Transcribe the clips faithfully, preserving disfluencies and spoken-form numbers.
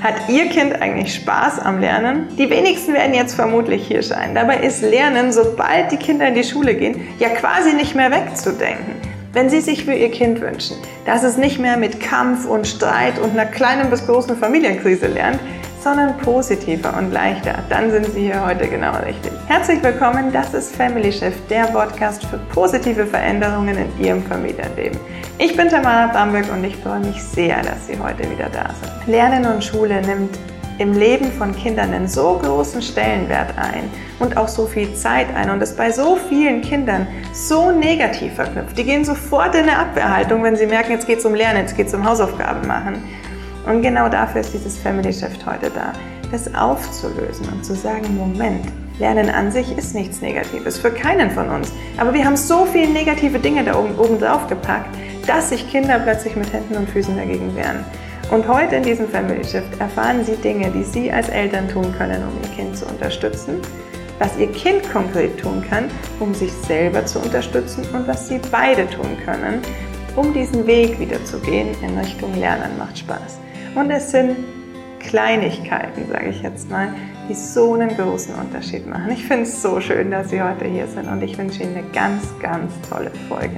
Hat Ihr Kind eigentlich Spaß am Lernen? Die wenigsten werden jetzt vermutlich hier sein. Dabei ist Lernen, sobald die Kinder in die Schule gehen, ja quasi nicht mehr wegzudenken. Wenn Sie sich für Ihr Kind wünschen, dass es nicht mehr mit Kampf und Streit und einer kleinen bis großen Familienkrise lernt, sondern positiver und leichter, dann sind Sie hier heute genau richtig. Herzlich willkommen, das ist Family Shift, der Podcast für positive Veränderungen in Ihrem Familienleben. Ich bin Tamara Bamberg und ich freue mich sehr, dass Sie heute wieder da sind. Lernen und Schule nimmt im Leben von Kindern einen so großen Stellenwert ein und auch so viel Zeit ein und ist bei so vielen Kindern so negativ verknüpft. Die gehen sofort in eine Abwehrhaltung, wenn sie merken, jetzt geht es um Lernen, jetzt geht es um Hausaufgaben machen. Und genau dafür ist dieses Family Shift heute da, das aufzulösen und zu sagen, Moment, Lernen an sich ist nichts Negatives, für keinen von uns. Aber wir haben so viele negative Dinge da oben, oben drauf gepackt, dass sich Kinder plötzlich mit Händen und Füßen dagegen wehren. Und heute in diesem Family Shift erfahren Sie Dinge, die Sie als Eltern tun können, um Ihr Kind zu unterstützen, was Ihr Kind konkret tun kann, um sich selber zu unterstützen und was Sie beide tun können, um diesen Weg wieder zu gehen in Richtung Lernen macht Spaß. Und es sind Kleinigkeiten, sage ich jetzt mal, die so einen großen Unterschied machen. Ich finde es so schön, dass Sie heute hier sind und ich wünsche Ihnen eine ganz, ganz tolle Folge.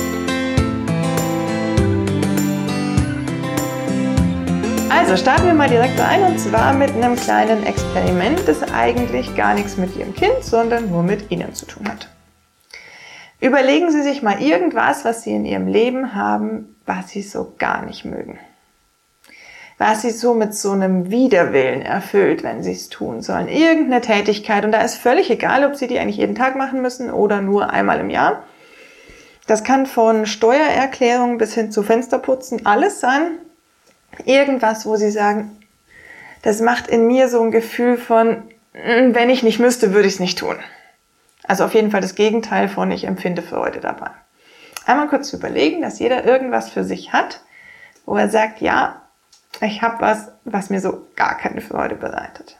Also starten wir mal direkt rein und zwar mit einem kleinen Experiment, das eigentlich gar nichts mit Ihrem Kind, sondern nur mit Ihnen zu tun hat. Überlegen Sie sich mal irgendwas, was Sie in Ihrem Leben haben, was Sie so gar nicht mögen. Was Sie so mit so einem Widerwillen erfüllt, wenn Sie es tun sollen. Irgendeine Tätigkeit und da ist völlig egal, ob Sie die eigentlich jeden Tag machen müssen oder nur einmal im Jahr. Das kann von Steuererklärung bis hin zu Fensterputzen alles sein. Irgendwas, wo Sie sagen, das macht in mir so ein Gefühl von, wenn ich nicht müsste, würde ich es nicht tun. Also auf jeden Fall das Gegenteil von, ich empfinde Freude dabei. Einmal kurz überlegen, dass jeder irgendwas für sich hat, wo er sagt, ja, ich habe was, was mir so gar keine Freude bereitet.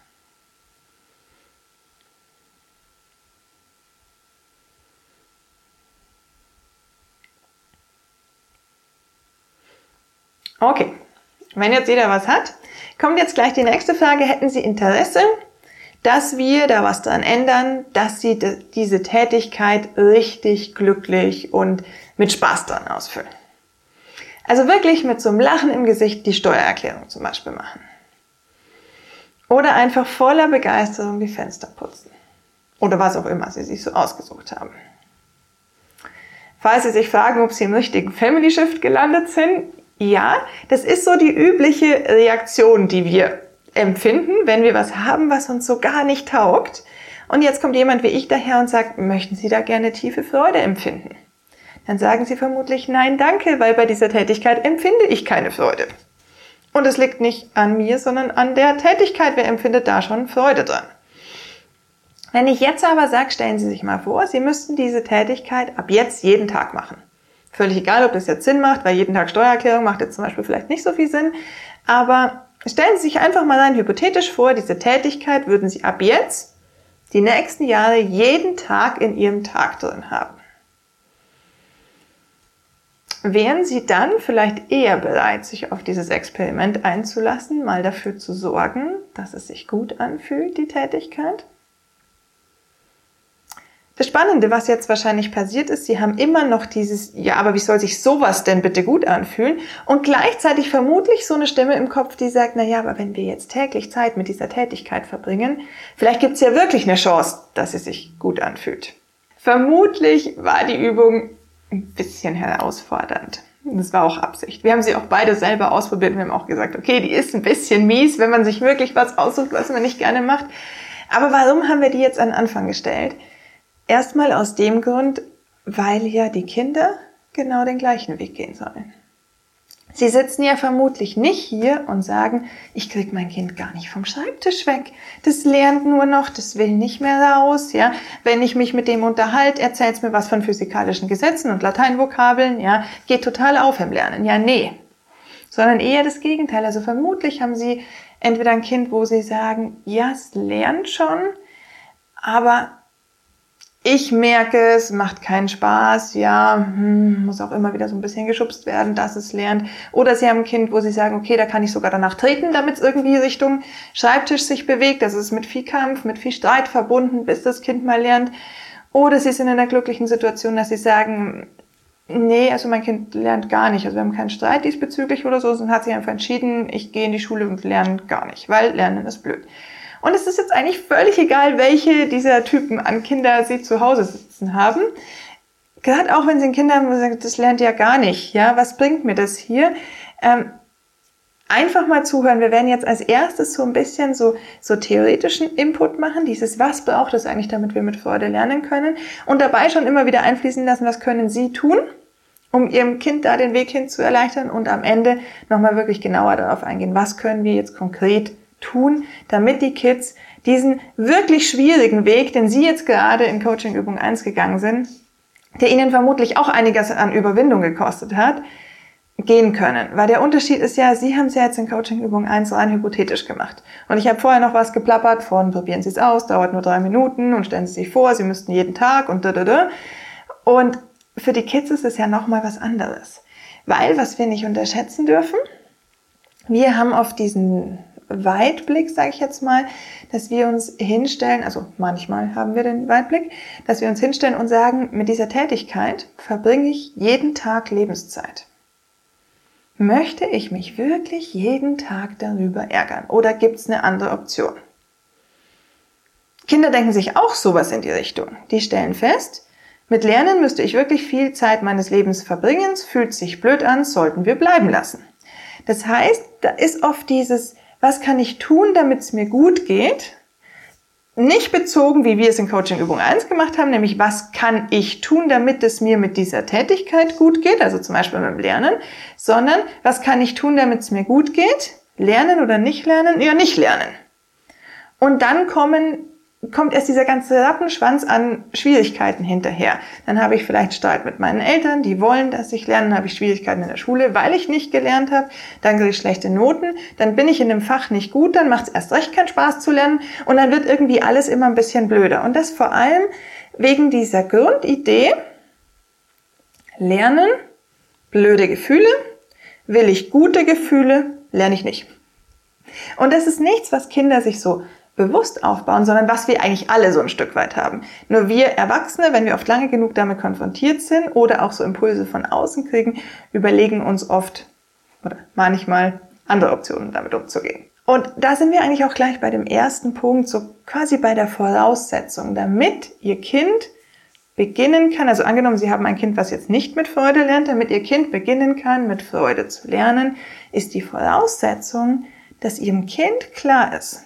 Okay. Wenn jetzt jeder was hat, kommt jetzt gleich die nächste Frage. Hätten Sie Interesse, dass wir da was dran ändern, dass Sie diese Tätigkeit richtig glücklich und mit Spaß dran ausfüllen? Also wirklich mit so einem Lachen im Gesicht die Steuererklärung zum Beispiel machen. Oder einfach voller Begeisterung die Fenster putzen. Oder was auch immer Sie sich so ausgesucht haben. Falls Sie sich fragen, ob Sie im richtigen Family Shift gelandet sind, ja, das ist so die übliche Reaktion, die wir empfinden, wenn wir was haben, was uns so gar nicht taugt. Und jetzt kommt jemand wie ich daher und sagt, möchten Sie da gerne tiefe Freude empfinden? Dann sagen Sie vermutlich, nein, danke, weil bei dieser Tätigkeit empfinde ich keine Freude. Und es liegt nicht an mir, sondern an der Tätigkeit. Wer empfindet da schon Freude dran? Wenn ich jetzt aber sage, stellen Sie sich mal vor, Sie müssten diese Tätigkeit ab jetzt jeden Tag machen. Völlig egal, ob das jetzt Sinn macht, weil jeden Tag Steuererklärung macht jetzt zum Beispiel vielleicht nicht so viel Sinn. Aber stellen Sie sich einfach mal rein hypothetisch vor, diese Tätigkeit würden Sie ab jetzt die nächsten Jahre jeden Tag in Ihrem Tag drin haben. Wären Sie dann vielleicht eher bereit, sich auf dieses Experiment einzulassen, mal dafür zu sorgen, dass es sich gut anfühlt, die Tätigkeit? Das Spannende, was jetzt wahrscheinlich passiert ist, Sie haben immer noch dieses, ja, aber wie soll sich sowas denn bitte gut anfühlen? Und gleichzeitig vermutlich so eine Stimme im Kopf, die sagt, na ja, aber wenn wir jetzt täglich Zeit mit dieser Tätigkeit verbringen, vielleicht gibt es ja wirklich eine Chance, dass es sich gut anfühlt. Vermutlich war die Übung ein bisschen herausfordernd. Das war auch Absicht. Wir haben sie auch beide selber ausprobiert und wir haben auch gesagt, okay, die ist ein bisschen mies, wenn man sich wirklich was aussucht, was man nicht gerne macht. Aber warum haben wir die jetzt an den Anfang gestellt? Erstmal aus dem Grund, weil ja die Kinder genau den gleichen Weg gehen sollen. Sie sitzen ja vermutlich nicht hier und sagen, ich kriege mein Kind gar nicht vom Schreibtisch weg. Das lernt nur noch, das will nicht mehr raus. Ja, wenn ich mich mit dem unterhalte, erzählt es mir was von physikalischen Gesetzen und Lateinvokabeln. Ja, geht total auf im Lernen. Ja, nee, sondern eher das Gegenteil. Also vermutlich haben Sie entweder ein Kind, wo Sie sagen, ja, es lernt schon, aber Ich merke, es macht keinen Spaß, ja, hm, muss auch immer wieder so ein bisschen geschubst werden, dass es lernt. Oder Sie haben ein Kind, wo Sie sagen, okay, da kann ich sogar danach treten, damit es irgendwie Richtung Schreibtisch sich bewegt. Das ist mit viel Kampf, mit viel Streit verbunden, bis das Kind mal lernt. Oder Sie sind in der glücklichen Situation, dass Sie sagen, nee, also mein Kind lernt gar nicht. Also wir haben keinen Streit diesbezüglich oder so, sondern hat sich einfach entschieden, ich gehe in die Schule und lerne gar nicht, weil Lernen ist blöd. Und es ist jetzt eigentlich völlig egal, welche dieser Typen an Kinder Sie zu Hause sitzen haben. Gerade auch wenn Sie ein Kind haben, wo Sie sagen, das lernt ja gar nicht. Ja, was bringt mir das hier? Ähm, einfach mal zuhören. Wir werden jetzt als erstes so ein bisschen so, so theoretischen Input machen. Dieses, was braucht es eigentlich, damit wir mit Freude lernen können? Und dabei schon immer wieder einfließen lassen, was können Sie tun, um Ihrem Kind da den Weg hin zu erleichtern? Und am Ende nochmal wirklich genauer darauf eingehen, was können wir jetzt konkret tun, damit die Kids diesen wirklich schwierigen Weg, den Sie jetzt gerade in Coaching Übung eins gegangen sind, der Ihnen vermutlich auch einiges an Überwindung gekostet hat, gehen können. Weil der Unterschied ist ja, Sie haben es ja jetzt in Coaching Übung eins rein hypothetisch gemacht. Und ich habe vorher noch was geplappert von, probieren Sie es aus, dauert nur drei Minuten und stellen Sie sich vor, Sie müssten jeden Tag und da, da, da. Und für die Kids ist es ja nochmal was anderes. Weil, was wir nicht unterschätzen dürfen, wir haben auf diesen Weitblick, sage ich jetzt mal, dass wir uns hinstellen, also manchmal haben wir den Weitblick, dass wir uns hinstellen und sagen, mit dieser Tätigkeit verbringe ich jeden Tag Lebenszeit. Möchte ich mich wirklich jeden Tag darüber ärgern oder gibt es eine andere Option? Kinder denken sich auch sowas in die Richtung. Die stellen fest, mit Lernen müsste ich wirklich viel Zeit meines Lebens verbringen, es fühlt sich blöd an, sollten wir bleiben lassen. Das heißt, da ist oft dieses, was kann ich tun, damit es mir gut geht? Nicht bezogen, wie wir es in Coaching Übung eins gemacht haben, nämlich was kann ich tun, damit es mir mit dieser Tätigkeit gut geht, also zum Beispiel beim Lernen, sondern was kann ich tun, damit es mir gut geht? Lernen oder nicht lernen? Ja, nicht lernen. Und dann kommen kommt erst dieser ganze Rattenschwanz an Schwierigkeiten hinterher. Dann habe ich vielleicht Streit mit meinen Eltern, die wollen, dass ich lerne, dann habe ich Schwierigkeiten in der Schule, weil ich nicht gelernt habe, dann kriege ich schlechte Noten, dann bin ich in dem Fach nicht gut, dann macht es erst recht keinen Spaß zu lernen und dann wird irgendwie alles immer ein bisschen blöder. Und das vor allem wegen dieser Grundidee, Lernen, blöde Gefühle, will ich gute Gefühle, lerne ich nicht. Und das ist nichts, was Kinder sich so bewusst aufbauen, sondern was wir eigentlich alle so ein Stück weit haben. Nur wir Erwachsene, wenn wir oft lange genug damit konfrontiert sind oder auch so Impulse von außen kriegen, überlegen uns oft oder manchmal andere Optionen, damit umzugehen. Und da sind wir eigentlich auch gleich bei dem ersten Punkt, so quasi bei der Voraussetzung, damit Ihr Kind beginnen kann, also angenommen, Sie haben ein Kind, was jetzt nicht mit Freude lernt, damit Ihr Kind beginnen kann, mit Freude zu lernen, ist die Voraussetzung, dass Ihrem Kind klar ist,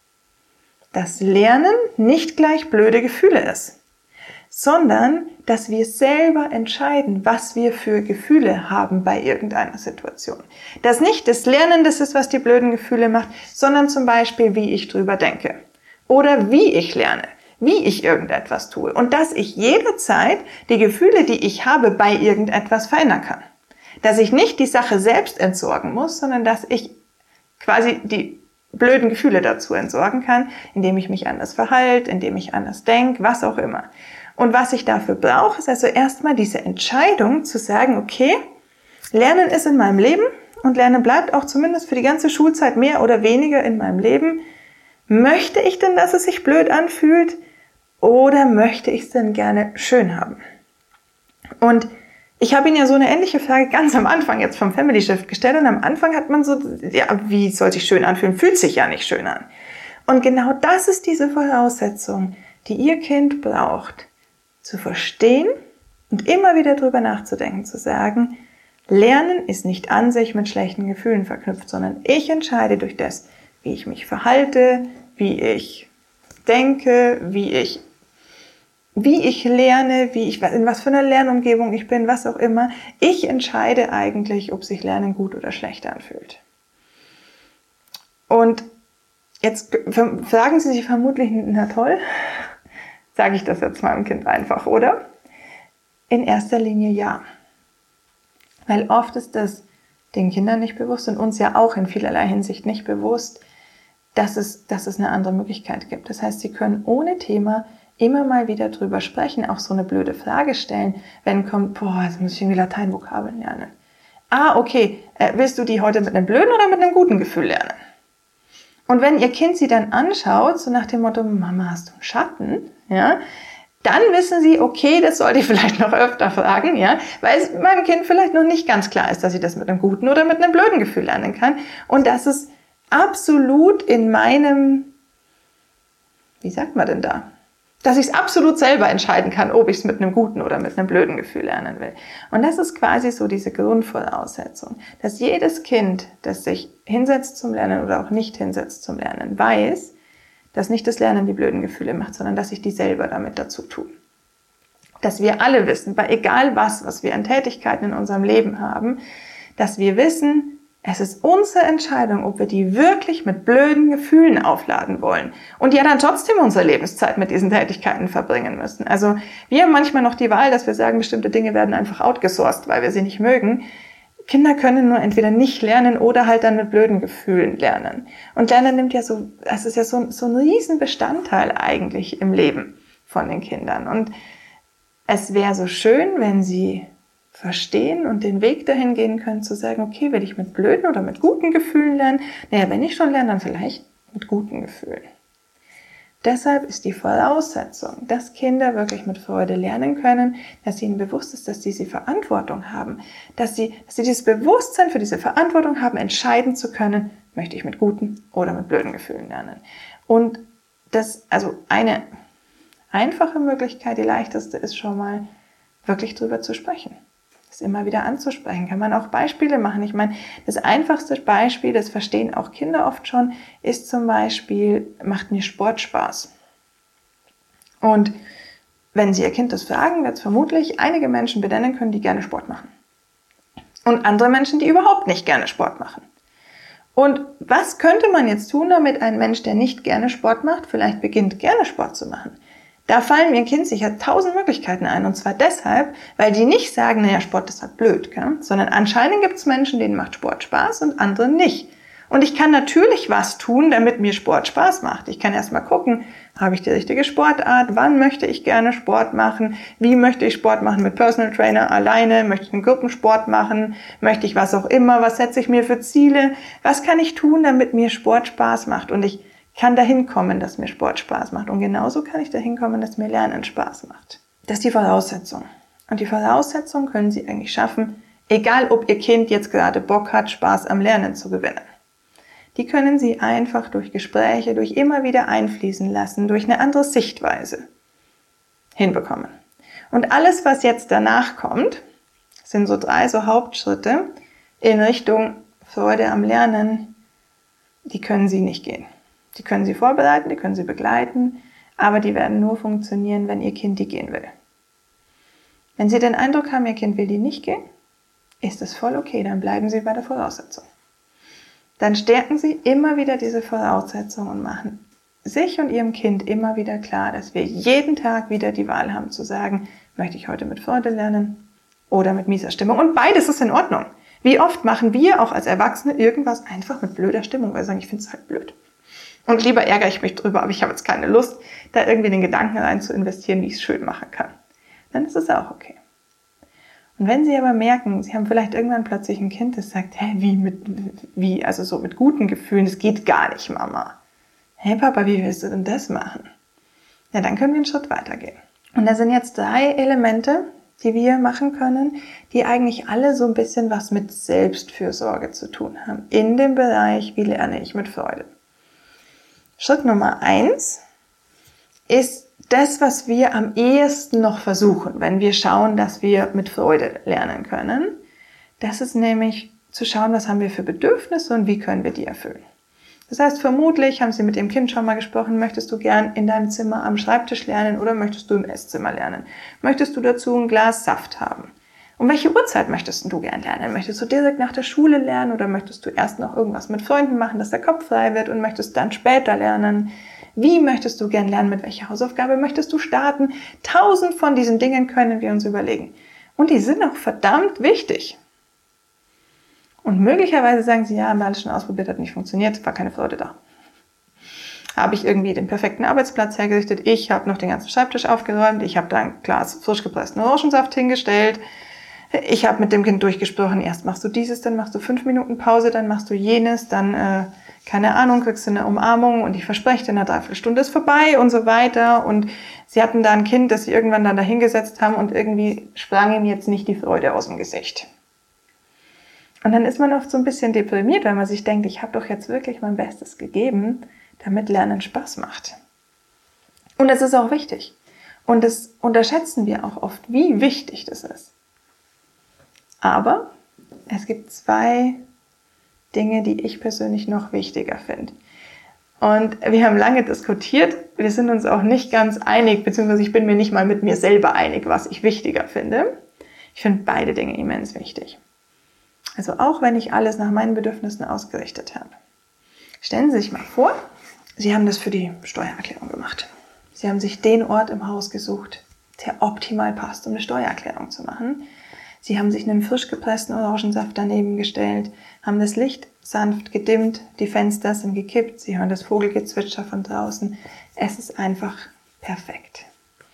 dass Lernen nicht gleich blöde Gefühle ist, sondern dass wir selber entscheiden, was wir für Gefühle haben bei irgendeiner Situation. Dass nicht das Lernen das ist, was die blöden Gefühle macht, sondern zum Beispiel, wie ich drüber denke oder wie ich lerne, wie ich irgendetwas tue und dass ich jederzeit die Gefühle, die ich habe, bei irgendetwas verändern kann. Dass ich nicht die Sache selbst entsorgen muss, sondern dass ich quasi die blöden Gefühle dazu entsorgen kann, indem ich mich anders verhalte, indem ich anders denke, was auch immer. Und was ich dafür brauche, ist also erstmal diese Entscheidung zu sagen, okay, Lernen ist in meinem Leben und Lernen bleibt auch zumindest für die ganze Schulzeit mehr oder weniger in meinem Leben. Möchte ich denn, dass es sich blöd anfühlt oder möchte ich es denn gerne schön haben? Und ich habe Ihnen ja so eine ähnliche Frage ganz am Anfang jetzt vom Family Shift gestellt und am Anfang hat man so, ja, wie soll sich schön anfühlen? Fühlt sich ja nicht schön an. Und genau das ist diese Voraussetzung, die Ihr Kind braucht, zu verstehen und immer wieder drüber nachzudenken, zu sagen, Lernen ist nicht an sich mit schlechten Gefühlen verknüpft, sondern ich entscheide durch das, wie ich mich verhalte, wie ich denke, wie ich wie ich lerne, wie ich, in was für einer Lernumgebung ich bin, was auch immer. Ich entscheide eigentlich, ob sich Lernen gut oder schlecht anfühlt. Und jetzt fragen Sie sich vermutlich, na toll, sage ich das jetzt meinem Kind einfach, oder? In erster Linie ja. Weil oft ist das den Kindern nicht bewusst und uns ja auch in vielerlei Hinsicht nicht bewusst, dass es, dass es eine andere Möglichkeit gibt. Das heißt, sie können ohne Thema immer mal wieder drüber sprechen, auch so eine blöde Frage stellen, wenn kommt, boah, jetzt muss ich irgendwie Lateinvokabeln lernen. Ah, okay, äh, willst du die heute mit einem blöden oder mit einem guten Gefühl lernen? Und wenn ihr Kind sie dann anschaut, so nach dem Motto, Mama, hast du einen Schatten? Ja, dann wissen sie, okay, das sollte ich vielleicht noch öfter fragen, ja, weil es meinem Kind vielleicht noch nicht ganz klar ist, dass sie das mit einem guten oder mit einem blöden Gefühl lernen kann. Und dass es absolut in meinem, wie sagt man denn da? Dass ich es absolut selber entscheiden kann, ob ich es mit einem guten oder mit einem blöden Gefühl lernen will. Und das ist quasi so diese Grundvoraussetzung, dass jedes Kind, das sich hinsetzt zum Lernen oder auch nicht hinsetzt zum Lernen, weiß, dass nicht das Lernen die blöden Gefühle macht, sondern dass sich die selber damit dazu tun. Dass wir alle wissen, bei egal was, was wir an Tätigkeiten in unserem Leben haben, dass wir wissen, es ist unsere Entscheidung, ob wir die wirklich mit blöden Gefühlen aufladen wollen und ja dann trotzdem unsere Lebenszeit mit diesen Tätigkeiten verbringen müssen. Also wir haben manchmal noch die Wahl, dass wir sagen, bestimmte Dinge werden einfach outgesourced, weil wir sie nicht mögen. Kinder können nur entweder nicht lernen oder halt dann mit blöden Gefühlen lernen. Und Lernen nimmt ja so, es ist ja so, so ein riesen Bestandteil eigentlich im Leben von den Kindern. Und es wäre so schön, wenn sie verstehen und den Weg dahin gehen können, zu sagen, okay, will ich mit blöden oder mit guten Gefühlen lernen? Naja, wenn ich schon lerne, dann vielleicht mit guten Gefühlen. Deshalb ist die Voraussetzung, dass Kinder wirklich mit Freude lernen können, dass ihnen bewusst ist, dass sie diese Verantwortung haben, dass sie, dass sie dieses Bewusstsein für diese Verantwortung haben, entscheiden zu können, möchte ich mit guten oder mit blöden Gefühlen lernen. Und das, also eine einfache Möglichkeit, die leichteste ist schon mal, wirklich drüber zu sprechen. Das immer wieder anzusprechen. Kann man auch Beispiele machen. Ich meine, das einfachste Beispiel, das verstehen auch Kinder oft schon, ist zum Beispiel, macht mir Sport Spaß? Und wenn Sie Ihr Kind das fragen, wird es vermutlich einige Menschen benennen können, die gerne Sport machen. Und andere Menschen, die überhaupt nicht gerne Sport machen. Und was könnte man jetzt tun, damit ein Mensch, der nicht gerne Sport macht, vielleicht beginnt, gerne Sport zu machen? Da fallen mir Kind sicher tausend Möglichkeiten ein. Und zwar deshalb, weil die nicht sagen, naja, Sport ist halt blöd, gell? Sondern anscheinend gibt es Menschen, denen macht Sport Spaß und anderen nicht. Und ich kann natürlich was tun, damit mir Sport Spaß macht. Ich kann erstmal gucken, habe ich die richtige Sportart? Wann möchte ich gerne Sport machen? Wie möchte ich Sport machen? Mit Personal Trainer, alleine? Möchte ich einen Gruppensport machen? Möchte ich was auch immer? Was setze ich mir für Ziele? Was kann ich tun, damit mir Sport Spaß macht? Und ich kann dahin kommen, dass mir Sport Spaß macht. Und genauso kann ich dahin kommen, dass mir Lernen Spaß macht. Das ist die Voraussetzung. Und die Voraussetzung können Sie eigentlich schaffen, egal ob Ihr Kind jetzt gerade Bock hat, Spaß am Lernen zu gewinnen. Die können Sie einfach durch Gespräche, durch immer wieder einfließen lassen, durch eine andere Sichtweise hinbekommen. Und alles, was jetzt danach kommt, sind so drei so Hauptschritte in Richtung Freude am Lernen, die können Sie nicht gehen. Die können Sie vorbereiten, die können Sie begleiten, aber die werden nur funktionieren, wenn Ihr Kind die gehen will. Wenn Sie den Eindruck haben, Ihr Kind will die nicht gehen, ist das voll okay, dann bleiben Sie bei der Voraussetzung. Dann stärken Sie immer wieder diese Voraussetzung und machen sich und Ihrem Kind immer wieder klar, dass wir jeden Tag wieder die Wahl haben zu sagen, möchte ich heute mit Freude lernen oder mit mieser Stimmung. Und beides ist in Ordnung. Wie oft machen wir auch als Erwachsene irgendwas einfach mit blöder Stimmung, weil wir sagen, ich finde es halt blöd. Und lieber ärgere ich mich drüber, aber ich habe jetzt keine Lust, da irgendwie den Gedanken rein zu investieren, wie ich es schön machen kann. Dann ist es auch okay. Und wenn Sie aber merken, Sie haben vielleicht irgendwann plötzlich ein Kind, das sagt, hä, wie, mit, wie, also so mit guten Gefühlen, das geht gar nicht, Mama. Hey Papa, wie willst du denn das machen? Ja, dann können wir einen Schritt weitergehen. Und da sind jetzt drei Elemente, die wir machen können, die eigentlich alle so ein bisschen was mit Selbstfürsorge zu tun haben. In dem Bereich, wie lerne ich mit Freude. Schritt Nummer eins ist das, was wir am ehesten noch versuchen, wenn wir schauen, dass wir mit Freude lernen können. Das ist nämlich zu schauen, was haben wir für Bedürfnisse und wie können wir die erfüllen. Das heißt, vermutlich haben Sie mit Ihrem Kind schon mal gesprochen, möchtest du gern in deinem Zimmer am Schreibtisch lernen oder möchtest du im Esszimmer lernen? Möchtest du dazu ein Glas Saft haben? Um welche Uhrzeit möchtest du gern lernen? Möchtest du direkt nach der Schule lernen oder möchtest du erst noch irgendwas mit Freunden machen, dass der Kopf frei wird und möchtest dann später lernen? Wie möchtest du gern lernen? Mit welcher Hausaufgabe möchtest du starten? Tausend von diesen Dingen können wir uns überlegen. Und die sind auch verdammt wichtig. Und möglicherweise sagen Sie, ja, haben wir alles schon ausprobiert, hat nicht funktioniert, war keine Freude da. habe ich irgendwie den perfekten Arbeitsplatz hergerichtet, ich habe noch den ganzen Schreibtisch aufgeräumt, ich habe da ein Glas frisch gepressten Orangensaft hingestellt, ich habe mit dem Kind durchgesprochen, erst machst du dieses, dann machst du fünf Minuten Pause, dann machst du jenes, dann, äh, keine Ahnung, kriegst du eine Umarmung und ich verspreche dir, in einer Dreiviertelstunde ist vorbei und so weiter. Und sie hatten da ein Kind, das sie irgendwann dann da hingesetzt haben und irgendwie sprang ihm jetzt nicht die Freude aus dem Gesicht. Und dann ist man oft so ein bisschen deprimiert, weil man sich denkt, ich habe doch jetzt wirklich mein Bestes gegeben, damit Lernen Spaß macht. Und das ist auch wichtig. Und das unterschätzen wir auch oft, wie wichtig das ist. Aber es gibt zwei Dinge, die ich persönlich noch wichtiger finde. Und wir haben lange diskutiert, wir sind uns auch nicht ganz einig, beziehungsweise ich bin mir nicht mal mit mir selber einig, was ich wichtiger finde. Ich finde beide Dinge immens wichtig. Also auch wenn ich alles nach meinen Bedürfnissen ausgerichtet habe. Stellen Sie sich mal vor, Sie haben das für die Steuererklärung gemacht. Sie haben sich den Ort im Haus gesucht, der optimal passt, um eine Steuererklärung zu machen. Sie haben sich einen frisch gepressten Orangensaft daneben gestellt, haben das Licht sanft gedimmt, die Fenster sind gekippt, Sie hören das Vogelgezwitscher von draußen. Es ist einfach perfekt.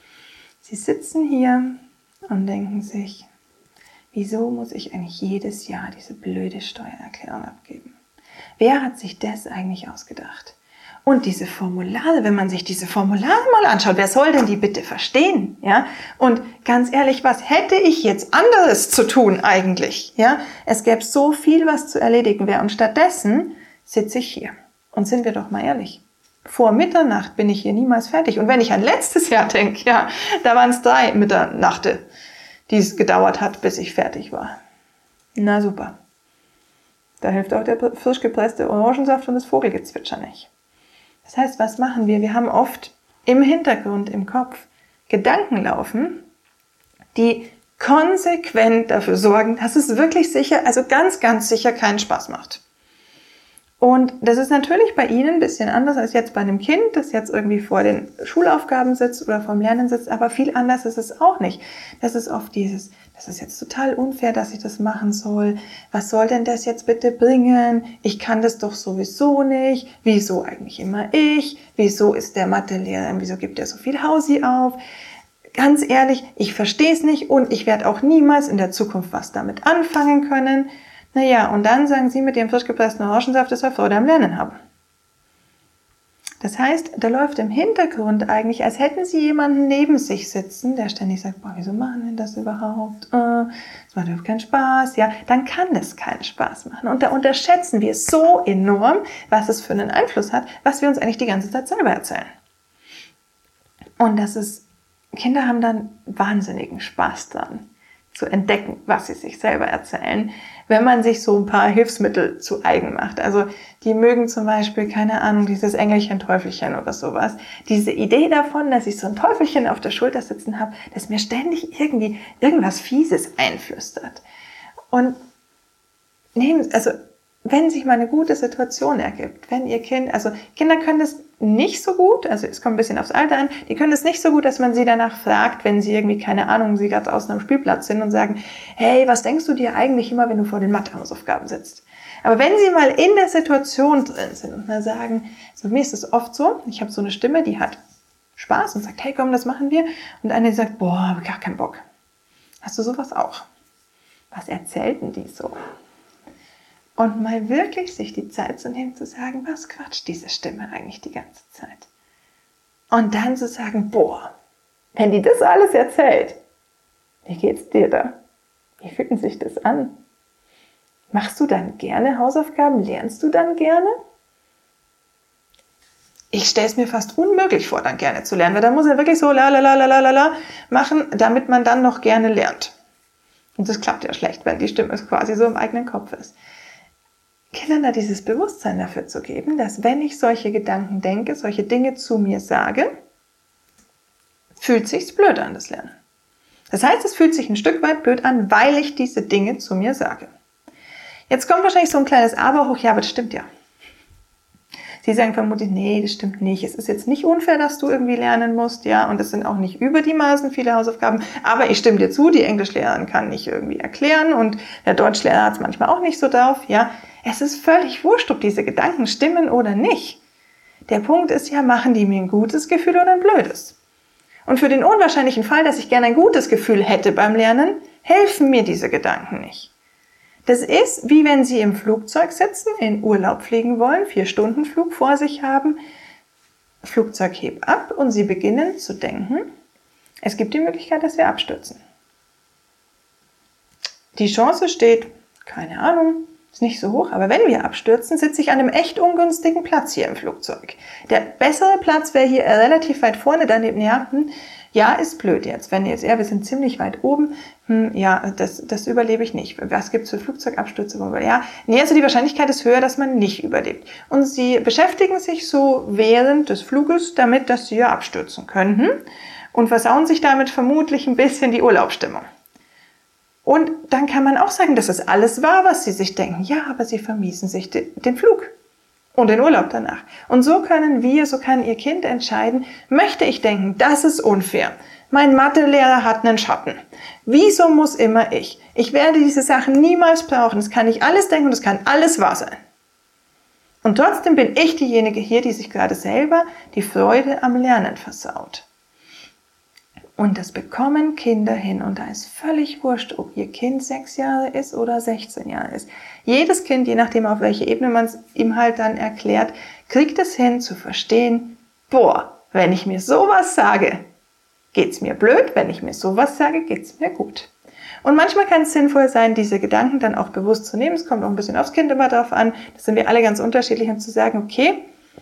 Sie sitzen hier und denken sich, wieso muss ich eigentlich jedes Jahr diese blöde Steuererklärung abgeben? Wer hat sich das eigentlich ausgedacht? Und diese Formulare, wenn man sich diese Formulare mal anschaut, wer soll denn die bitte verstehen? Ja? Und ganz ehrlich, was hätte ich jetzt anderes zu tun eigentlich? Ja? Es gäbe so viel, was zu erledigen wäre. Und stattdessen sitze ich hier. Und sind wir doch mal ehrlich, vor Mitternacht bin ich hier niemals fertig. Und wenn ich an letztes Jahr denke, ja, da waren es drei Mitternachte, die es gedauert hat, bis ich fertig war. Na super. Da hilft auch der frisch gepresste Orangensaft und das Vogelgezwitscher nicht. Das heißt, was machen wir? Wir haben oft im Hintergrund, im Kopf Gedanken laufen, die konsequent dafür sorgen, dass es wirklich sicher, also ganz, ganz sicher keinen Spaß macht. Und das ist natürlich bei Ihnen ein bisschen anders als jetzt bei einem Kind, das jetzt irgendwie vor den Schulaufgaben sitzt oder vorm Lernen sitzt, aber viel anders ist es auch nicht. Das ist oft dieses, das ist jetzt total unfair, dass ich das machen soll. Was soll denn das jetzt bitte bringen? Ich kann das doch sowieso nicht. Wieso eigentlich immer ich? Wieso ist der Mathelehrer, wieso gibt er so viel Hausi auf? Ganz ehrlich, ich verstehe es nicht und ich werde auch niemals in der Zukunft was damit anfangen können. Naja, und dann sagen Sie mit Ihrem frisch gepressten Orangensaft, dass wir Freude am Lernen haben. Das heißt, da läuft im Hintergrund eigentlich, als hätten Sie jemanden neben sich sitzen, der ständig sagt, boah, wieso machen wir das überhaupt? Äh, das macht überhaupt keinen Spaß. Ja, dann kann es keinen Spaß machen. Und da unterschätzen wir so enorm, was es für einen Einfluss hat, was wir uns eigentlich die ganze Zeit selber erzählen. Und das ist, Kinder haben dann wahnsinnigen Spaß dran, zu entdecken, was sie sich selber erzählen, wenn man sich so ein paar Hilfsmittel zu eigen macht. Also die mögen zum Beispiel, keine Ahnung, dieses Engelchen, Teufelchen oder sowas. Diese Idee davon, dass ich so ein Teufelchen auf der Schulter sitzen habe, das mir ständig irgendwie irgendwas Fieses einflüstert. Und nehmen, also wenn sich mal eine gute Situation ergibt, wenn ihr Kind, also Kinder können das nicht so gut, also es kommt ein bisschen aufs Alter an, die können das nicht so gut, dass man sie danach fragt, wenn sie irgendwie, keine Ahnung, sie gerade draußen am Spielplatz sind und sagen, hey, was denkst du dir eigentlich immer, wenn du vor den Mathehausaufgaben sitzt? Aber wenn sie mal in der Situation drin sind und mal sagen, also mir ist es oft so, ich habe so eine Stimme, die hat Spaß und sagt, hey, komm, das machen wir. Und eine, die sagt, boah, hab gar keinen Bock. Hast du sowas auch? Was erzählt denn die so? Und mal wirklich sich die Zeit zu nehmen, zu sagen, was quatscht diese Stimme eigentlich die ganze Zeit? Und dann zu sagen, boah, wenn die das alles erzählt, wie geht's dir da? Wie fühlt sich das an? Machst du dann gerne Hausaufgaben? Lernst du dann gerne? Ich stelle es mir fast unmöglich vor, dann gerne zu lernen, weil da muss er wirklich so la la la la la la machen, damit man dann noch gerne lernt. Und das klappt ja schlecht, weil die Stimme quasi so im eigenen Kopf ist. Kindern da dieses Bewusstsein dafür zu geben, dass wenn ich solche Gedanken denke, solche Dinge zu mir sage, fühlt sich's blöd an, das Lernen. Das heißt, es fühlt sich ein Stück weit blöd an, weil ich diese Dinge zu mir sage. Jetzt kommt wahrscheinlich so ein kleines Aber hoch, ja, aber das stimmt ja. Sie sagen vermutlich, nee, das stimmt nicht. Es ist jetzt nicht unfair, dass du irgendwie lernen musst, ja, und es sind auch nicht über die Maßen viele Hausaufgaben. Aber ich stimme dir zu, die Englischlehrerin kann nicht irgendwie erklären und der Deutschlehrer hat es manchmal auch nicht so drauf, ja. Es ist völlig wurscht, ob diese Gedanken stimmen oder nicht. Der Punkt ist ja, machen die mir ein gutes Gefühl oder ein blödes? Und für den unwahrscheinlichen Fall, dass ich gerne ein gutes Gefühl hätte beim Lernen, helfen mir diese Gedanken nicht. Das ist, wie wenn Sie im Flugzeug sitzen, in Urlaub fliegen wollen, vier Stunden Flug vor sich haben, Flugzeug hebt ab und Sie beginnen zu denken, es gibt die Möglichkeit, dass wir abstürzen. Die Chance steht, keine Ahnung, ist nicht so hoch, aber wenn wir abstürzen, sitze ich an einem echt ungünstigen Platz hier im Flugzeug. Der bessere Platz wäre hier relativ weit vorne, daneben, ja, hm, ja, ist blöd jetzt. Wenn jetzt, ja, wir sind ziemlich weit oben, hm, ja, das, das überlebe ich nicht. Was gibt es für Flugzeugabstürze? Ja, nee, also die Wahrscheinlichkeit ist höher, dass man nicht überlebt. Und Sie beschäftigen sich so während des Fluges damit, dass Sie ja abstürzen könnten und versauen sich damit vermutlich ein bisschen die Urlaubsstimmung. Und dann kann man auch sagen, dass das alles wahr, was Sie sich denken. Ja, aber Sie vermiesen sich de- den Flug und den Urlaub danach. Und so können wir, so kann Ihr Kind entscheiden, möchte ich denken, das ist unfair. Mein Mathelehrer hat einen Schatten. Wieso muss immer ich? Ich werde diese Sachen niemals brauchen. Das kann ich alles denken und das kann alles wahr sein. Und trotzdem bin ich diejenige hier, die sich gerade selber die Freude am Lernen versaut. Und das bekommen Kinder hin und da ist völlig wurscht, ob ihr Kind sechs Jahre ist oder sechzehn Jahre ist. Jedes Kind, je nachdem auf welche Ebene man es ihm halt dann erklärt, kriegt es hin zu verstehen, boah, wenn ich mir sowas sage, geht's mir blöd, wenn ich mir sowas sage, geht's mir gut. Und manchmal kann es sinnvoll sein, diese Gedanken dann auch bewusst zu nehmen. Es kommt auch ein bisschen aufs Kind immer drauf an, das sind wir alle ganz unterschiedlich, und zu sagen, okay,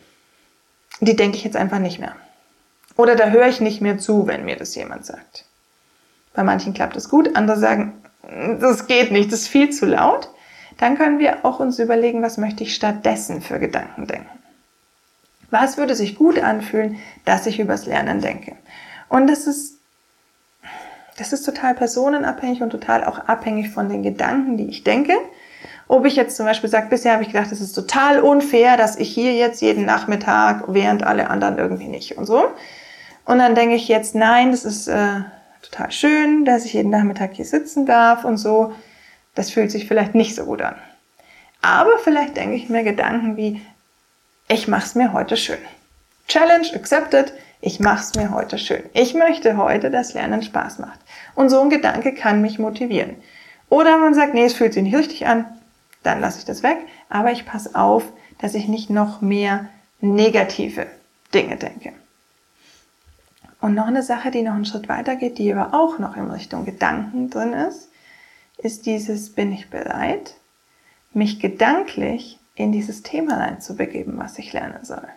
die denke ich jetzt einfach nicht mehr. Oder da höre ich nicht mehr zu, wenn mir das jemand sagt. Bei manchen klappt es gut, andere sagen, das geht nicht, das ist viel zu laut. Dann können wir auch uns überlegen, was möchte ich stattdessen für Gedanken denken. Was würde sich gut anfühlen, dass ich übers Lernen denke? Und das ist, das ist total personenabhängig und total auch abhängig von den Gedanken, die ich denke. Ob ich jetzt zum Beispiel sage, bisher habe ich gedacht, es ist total unfair, dass ich hier jetzt jeden Nachmittag, während alle anderen irgendwie nicht und so. Und dann denke ich jetzt, nein, das ist äh, total schön, dass ich jeden Nachmittag hier sitzen darf und so. Das fühlt sich vielleicht nicht so gut an. Aber vielleicht denke ich mir Gedanken wie, ich mache es mir heute schön. Challenge accepted, ich mache es mir heute schön. Ich möchte heute, dass Lernen Spaß macht. Und so ein Gedanke kann mich motivieren. Oder man sagt, nee, es fühlt sich nicht richtig an, dann lasse ich das weg. Aber ich passe auf, dass ich nicht noch mehr negative Dinge denke. Und noch eine Sache, die noch einen Schritt weiter geht, die aber auch noch in Richtung Gedanken drin ist, ist dieses, bin ich bereit, mich gedanklich in dieses Thema reinzubegeben, was ich lernen soll.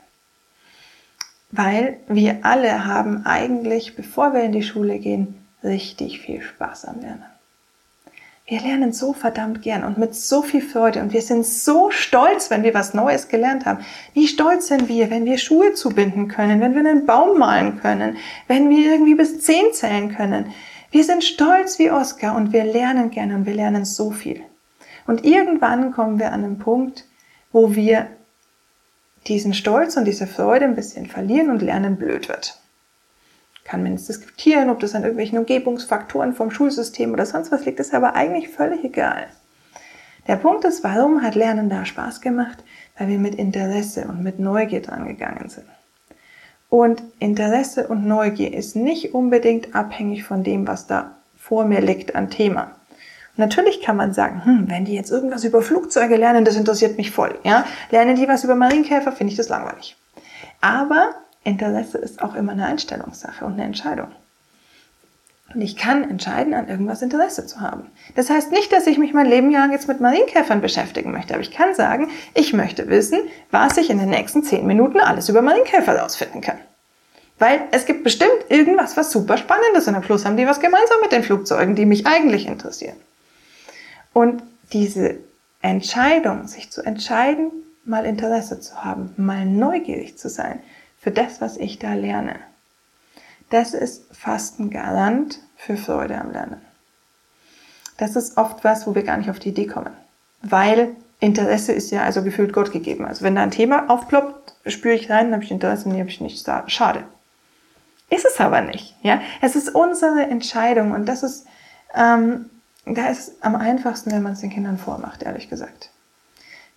Weil wir alle haben eigentlich, bevor wir in die Schule gehen, richtig viel Spaß am Lernen. Wir lernen so verdammt gern und mit so viel Freude und wir sind so stolz, wenn wir was Neues gelernt haben. Wie stolz sind wir, wenn wir Schuhe zubinden können, wenn wir einen Baum malen können, wenn wir irgendwie bis zehn zählen können. Wir sind stolz wie Oskar und wir lernen gerne und wir lernen so viel. Und irgendwann kommen wir an einen Punkt, wo wir diesen Stolz und diese Freude ein bisschen verlieren und Lernen blöd wird. Kann man jetzt diskutieren, ob das an irgendwelchen Umgebungsfaktoren vom Schulsystem oder sonst was liegt, ist aber eigentlich völlig egal. Der Punkt ist, warum hat Lernen da Spaß gemacht? Weil wir mit Interesse und mit Neugier dran gegangen sind. Und Interesse und Neugier ist nicht unbedingt abhängig von dem, was da vor mir liegt an Thema. Und natürlich kann man sagen, hm, wenn die jetzt irgendwas über Flugzeuge lernen, das interessiert mich voll. Ja? Lernen die was über Marienkäfer, finde ich das langweilig. Aber Interesse ist auch immer eine Einstellungssache und eine Entscheidung. Und ich kann entscheiden, an irgendwas Interesse zu haben. Das heißt nicht, dass ich mich mein Leben lang jetzt mit Marienkäfern beschäftigen möchte, aber ich kann sagen, ich möchte wissen, was ich in den nächsten zehn Minuten alles über Marienkäfer herausfinden kann. Weil es gibt bestimmt irgendwas, was super spannend ist und am Schluss haben die was gemeinsam mit den Flugzeugen, die mich eigentlich interessieren. Und diese Entscheidung, sich zu entscheiden, mal Interesse zu haben, mal neugierig zu sein für das, was ich da lerne, das ist fast ein Garant für Freude am Lernen. Das ist oft was, wo wir gar nicht auf die Idee kommen. Weil Interesse ist ja also gefühlt Gott gegeben. Also wenn da ein Thema aufploppt, spüre ich rein, dann habe ich Interesse, nee, habe ich nicht. Schade. Ist es aber nicht. Ja? Es ist unsere Entscheidung und das ist, ähm, da ist es am einfachsten, wenn man es den Kindern vormacht, ehrlich gesagt.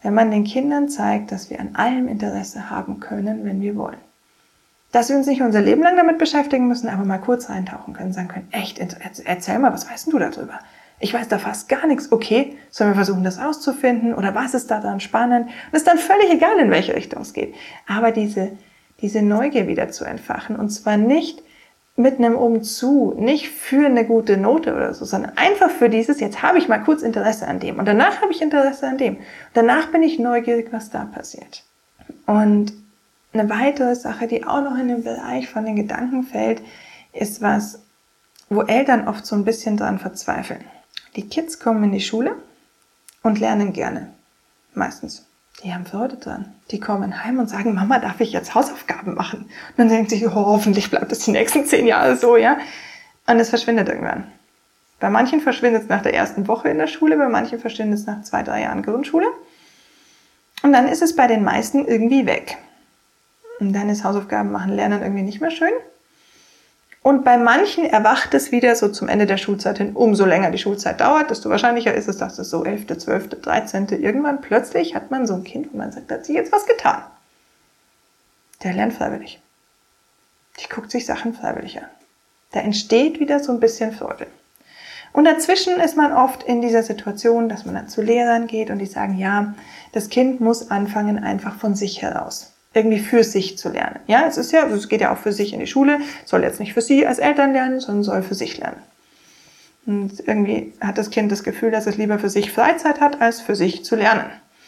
wenn man den Kindern zeigt, dass wir an allem Interesse haben können, wenn wir wollen. Dass wir uns nicht unser Leben lang damit beschäftigen müssen, aber mal kurz reintauchen können, sagen können, echt, erzähl mal, was weißt denn du darüber? Ich weiß da fast gar nichts. Okay, sollen wir versuchen, das auszufinden? Oder was ist da dran spannend? Und es ist dann völlig egal, in welche Richtung es geht. Aber diese, diese Neugier wieder zu entfachen, und zwar nicht mit einem Umzu, nicht für eine gute Note oder so, sondern einfach für dieses, jetzt habe ich mal kurz Interesse an dem und danach habe ich Interesse an dem. Und danach bin ich neugierig, was da passiert. Und eine weitere Sache, die auch noch in den Bereich von den Gedanken fällt, ist was, wo Eltern oft so ein bisschen dran verzweifeln. Die Kids kommen in die Schule und lernen gerne. Meistens. Die haben Freude dran. Die kommen heim und sagen, Mama, darf ich jetzt Hausaufgaben machen? Und dann denkt sich, oh, hoffentlich bleibt es die nächsten zehn Jahre so, ja. Und es verschwindet irgendwann. Bei manchen verschwindet es nach der ersten Woche in der Schule, bei manchen verschwindet es nach zwei, drei Jahren Grundschule. Und dann ist es bei den meisten irgendwie weg. Und dann ist Hausaufgaben machen, Lernen irgendwie nicht mehr schön. Und bei manchen erwacht es wieder so zum Ende der Schulzeit hin. Umso länger die Schulzeit dauert, desto wahrscheinlicher ist es, dass es so elfte, zwölfte, dreizehnte irgendwann plötzlich hat man so ein Kind, wo man sagt, da hat sich jetzt was getan. Der lernt freiwillig. Die guckt sich Sachen freiwillig an. Da entsteht wieder so ein bisschen Freude. Und dazwischen ist man oft in dieser Situation, dass man dann zu Lehrern geht und die sagen, ja, das Kind muss anfangen, einfach von sich heraus irgendwie für sich zu lernen. Ja, es ist ja, es geht ja auch für sich in die Schule, soll jetzt nicht für Sie als Eltern lernen, sondern soll für sich lernen. Und irgendwie hat das Kind das Gefühl, dass es lieber für sich Freizeit hat, als für sich zu lernen.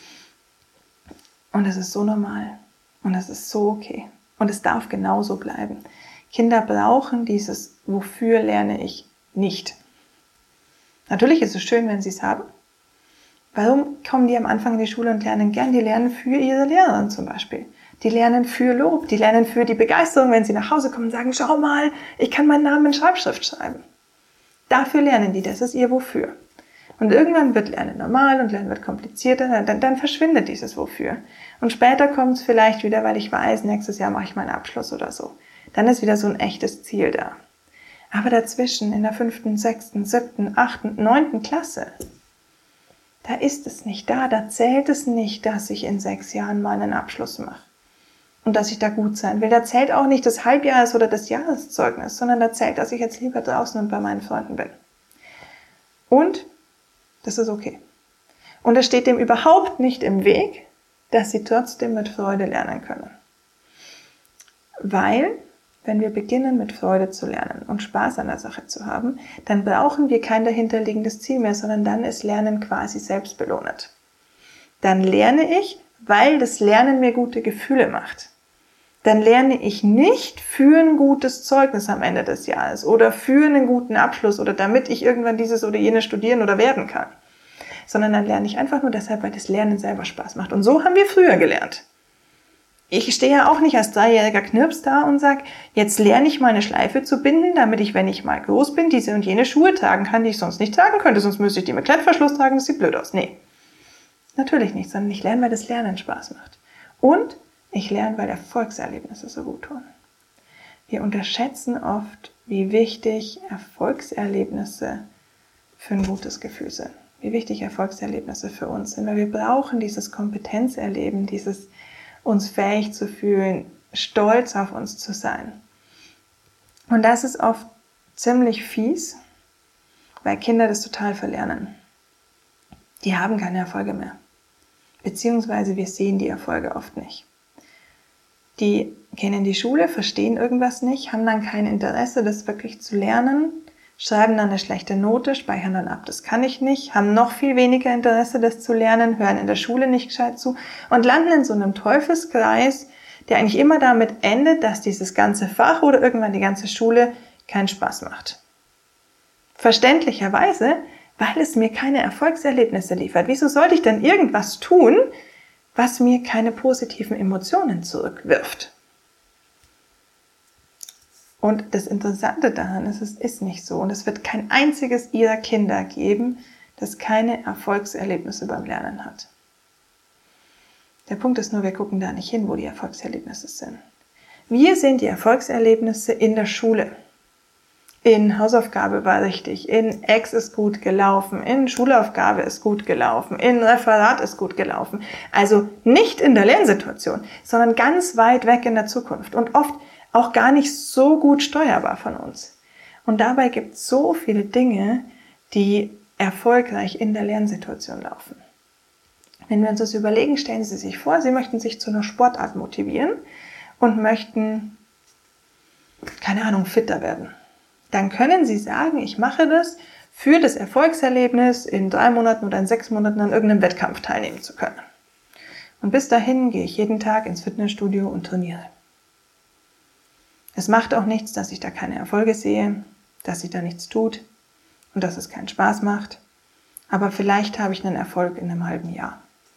Und es ist so normal. Und es ist so okay. Und es darf genauso bleiben. Kinder brauchen dieses, wofür lerne ich nicht. Natürlich ist es schön, wenn sie es haben. Warum kommen die am Anfang in die Schule und lernen gern? Die lernen für ihre Lehrerin zum Beispiel. Die lernen für Lob, die lernen für die Begeisterung, wenn sie nach Hause kommen und sagen, schau mal, ich kann meinen Namen in Schreibschrift schreiben. Dafür lernen die, das ist ihr Wofür. Und irgendwann wird Lernen normal und Lernen wird komplizierter, dann, dann verschwindet dieses Wofür. Und später kommt es vielleicht wieder, weil ich weiß, nächstes Jahr mache ich meinen Abschluss oder so. Dann ist wieder so ein echtes Ziel da. Aber dazwischen, in der fünften, sechsten, siebten, achten, neunten Klasse, da ist es nicht da, da zählt es nicht, dass ich in sechs Jahren meinen Abschluss mache. Und dass ich da gut sein will. Da zählt auch nicht das Halbjahres- oder das Jahreszeugnis, sondern da zählt, dass ich jetzt lieber draußen und bei meinen Freunden bin. Und das ist okay. Und es steht dem überhaupt nicht im Weg, dass sie trotzdem mit Freude lernen können. Weil, wenn wir beginnen mit Freude zu lernen und Spaß an der Sache zu haben, dann brauchen wir kein dahinterliegendes Ziel mehr, sondern dann ist Lernen quasi selbstbelohnt. Dann lerne ich, weil das Lernen mir gute Gefühle macht. Dann lerne ich nicht für ein gutes Zeugnis am Ende des Jahres oder für einen guten Abschluss oder damit ich irgendwann dieses oder jenes studieren oder werden kann, sondern dann lerne ich einfach nur deshalb, weil das Lernen selber Spaß macht. Und so haben wir früher gelernt. Ich stehe ja auch nicht als dreijähriger Knirps da und sage, jetzt lerne ich mal eine Schleife zu binden, damit ich, wenn ich mal groß bin, diese und jene Schuhe tragen kann, die ich sonst nicht tragen könnte, sonst müsste ich die mit Klettverschluss tragen, das sieht blöd aus. Nee, natürlich nicht, sondern ich lerne, weil das Lernen Spaß macht. Und ich lerne, weil Erfolgserlebnisse so gut tun. Wir unterschätzen oft, wie wichtig Erfolgserlebnisse für ein gutes Gefühl sind. Wie wichtig Erfolgserlebnisse für uns sind, weil wir brauchen dieses Kompetenzerleben, dieses uns fähig zu fühlen, stolz auf uns zu sein. Und das ist oft ziemlich fies, weil Kinder das total verlernen. Die haben keine Erfolge mehr. Beziehungsweise wir sehen die Erfolge oft nicht. Die gehen in die Schule, verstehen irgendwas nicht, haben dann kein Interesse, das wirklich zu lernen, schreiben dann eine schlechte Note, speichern dann ab, das kann ich nicht, haben noch viel weniger Interesse, das zu lernen, hören in der Schule nicht gescheit zu und landen in so einem Teufelskreis, der eigentlich immer damit endet, dass dieses ganze Fach oder irgendwann die ganze Schule keinen Spaß macht. Verständlicherweise, weil es mir keine Erfolgserlebnisse liefert. Wieso sollte ich denn irgendwas tun, was mir keine positiven Emotionen zurückwirft? Und das Interessante daran ist, es ist nicht so. Und es wird kein einziges ihrer Kinder geben, das keine Erfolgserlebnisse beim Lernen hat. Der Punkt ist nur, wir gucken da nicht hin, wo die Erfolgserlebnisse sind. Wir sehen die Erfolgserlebnisse in der Schule. in Hausaufgabe war richtig, in Ex ist gut gelaufen, in Schulaufgabe ist gut gelaufen, in Referat ist gut gelaufen. Also nicht in der Lernsituation, sondern ganz weit weg in der Zukunft und oft auch gar nicht so gut steuerbar von uns. Und dabei gibt es so viele Dinge, die erfolgreich in der Lernsituation laufen. Wenn wir uns das überlegen, stellen Sie sich vor, Sie möchten sich zu einer Sportart motivieren und möchten, keine Ahnung, fitter werden. Dann können Sie sagen, ich mache das für das Erfolgserlebnis, in drei Monaten oder in sechs Monaten an irgendeinem Wettkampf teilnehmen zu können. Und bis dahin gehe ich jeden Tag ins Fitnessstudio und trainiere. Es macht auch nichts, dass ich da keine Erfolge sehe, dass sich da nichts tut und dass es keinen Spaß macht. Aber vielleicht habe ich einen Erfolg in einem halben Jahr.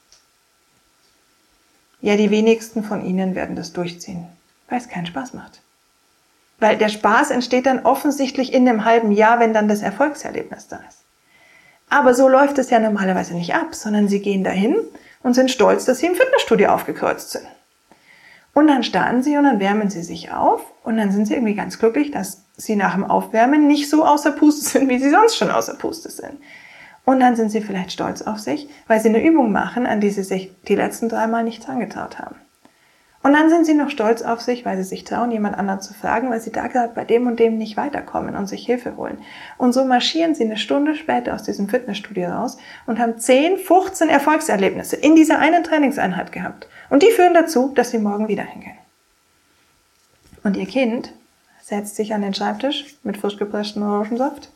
Ja, die wenigsten von Ihnen werden das durchziehen, weil es keinen Spaß macht. Weil der Spaß entsteht dann offensichtlich in einem halben Jahr, wenn dann das Erfolgserlebnis da ist. Aber so läuft es ja normalerweise nicht ab, sondern Sie gehen dahin und sind stolz, dass Sie im Fitnessstudio aufgekreuzt sind. Und dann starten Sie und dann wärmen Sie sich auf und dann sind Sie irgendwie ganz glücklich, dass Sie nach dem Aufwärmen nicht so außer Puste sind, wie Sie sonst schon außer Puste sind. Und dann sind Sie vielleicht stolz auf sich, weil Sie eine Übung machen, an die Sie sich die letzten drei Mal nicht angetraut haben. Und dann sind Sie noch stolz auf sich, weil Sie sich trauen, jemand anderen zu fragen, weil Sie da gerade bei dem und dem nicht weiterkommen und sich Hilfe holen. Und so marschieren Sie eine Stunde später aus diesem Fitnessstudio raus und haben zehn, fünfzehn Erfolgserlebnisse in dieser einen Trainingseinheit gehabt. Und die führen dazu, dass Sie morgen wieder hingehen. Und Ihr Kind setzt sich an den Schreibtisch mit frisch gepressten Orangensaft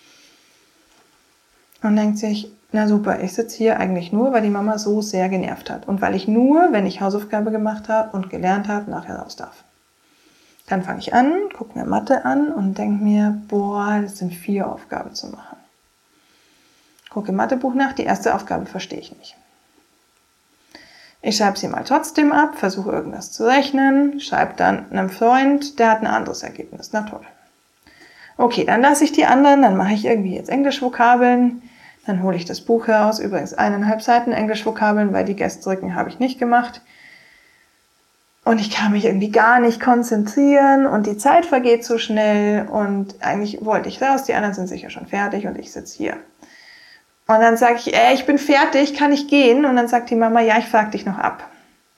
und denkt sich, na super, ich sitze hier eigentlich nur, weil die Mama so sehr genervt hat und weil ich nur, wenn ich Hausaufgabe gemacht habe und gelernt habe, nachher raus darf. Dann fange ich an, gucke mir Mathe an und denke mir, boah, das sind vier Aufgaben zu machen. Gucke im Mathebuch nach, die erste Aufgabe verstehe ich nicht. Ich schreibe sie mal trotzdem ab, versuche irgendwas zu rechnen, schreibe dann einem Freund, der hat ein anderes Ergebnis. Na toll. Okay, dann lasse ich die anderen, dann mache ich irgendwie jetzt Englischvokabeln. Dann hole ich das Buch heraus, übrigens eineinhalb Seiten Englischvokabeln, weil die gestrigen habe ich nicht gemacht. Und ich kann mich irgendwie gar nicht konzentrieren und die Zeit vergeht so schnell und eigentlich wollte ich raus, die anderen sind sicher schon fertig und ich sitze hier. Und dann sage ich, ey, ich bin fertig, kann ich gehen? Und dann sagt die Mama, ja, ich frage dich noch ab.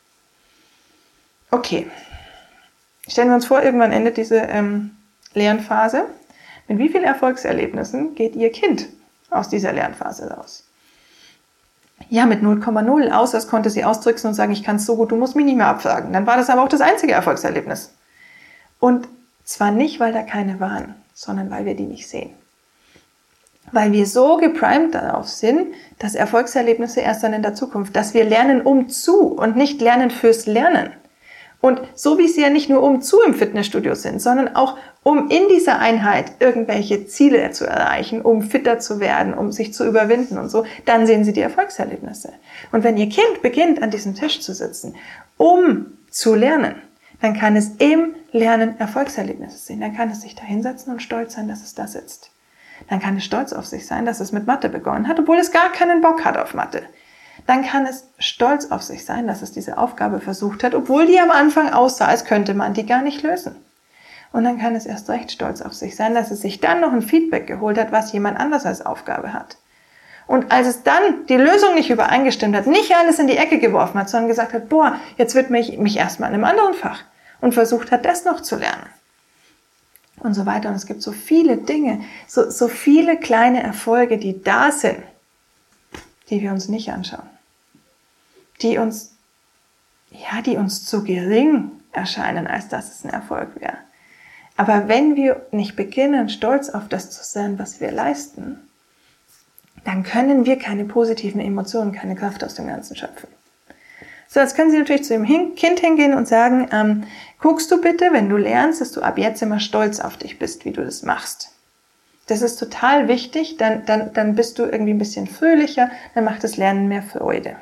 Okay, stellen wir uns vor, irgendwann endet diese ähm, Lernphase. Mit wie vielen Erfolgserlebnissen geht Ihr Kind aus dieser Lernphase raus? Ja, mit null Komma null, außer es konnte sie austricksen und sagen, ich kann es so gut, du musst mich nicht mehr abfragen. Dann war das aber auch das einzige Erfolgserlebnis. Und zwar nicht, weil da keine waren, sondern weil wir die nicht sehen. Weil wir so geprimed darauf sind, dass Erfolgserlebnisse erst dann in der Zukunft, dass wir lernen um zu und nicht lernen fürs Lernen. Und so wie sie ja nicht nur um zu im Fitnessstudio sind, sondern auch um in dieser Einheit irgendwelche Ziele zu erreichen, um fitter zu werden, um sich zu überwinden und so, dann sehen sie die Erfolgserlebnisse. Und wenn ihr Kind beginnt, an diesem Tisch zu sitzen, um zu lernen, dann kann es im Lernen Erfolgserlebnisse sehen. Dann kann es sich da hinsetzen und stolz sein, dass es da sitzt. Dann kann es stolz auf sich sein, dass es mit Mathe begonnen hat, obwohl es gar keinen Bock hat auf Mathe. Dann kann es stolz auf sich sein, dass es diese Aufgabe versucht hat, obwohl die am Anfang aussah, als könnte man die gar nicht lösen. Und dann kann es erst recht stolz auf sich sein, dass es sich dann noch ein Feedback geholt hat, was jemand anders als Aufgabe hat. Und als es dann die Lösung nicht übereingestimmt hat, nicht alles in die Ecke geworfen hat, sondern gesagt hat, boah, jetzt widme ich mich erstmal in einem anderen Fach und versucht hat, das noch zu lernen. Und so weiter. Und es gibt so viele Dinge, so, so viele kleine Erfolge, die da sind, die wir uns nicht anschauen. Die uns, ja, die uns zu gering erscheinen, als dass es ein Erfolg wäre. Aber wenn wir nicht beginnen, stolz auf das zu sein, was wir leisten, dann können wir keine positiven Emotionen, keine Kraft aus dem Ganzen schöpfen. So, jetzt können Sie natürlich zu Ihrem Kind hingehen und sagen, ähm, guckst du bitte, wenn du lernst, dass du ab jetzt immer stolz auf dich bist, wie du das machst. Das ist total wichtig, dann, dann, dann bist du irgendwie ein bisschen fröhlicher, dann macht das Lernen mehr Freude.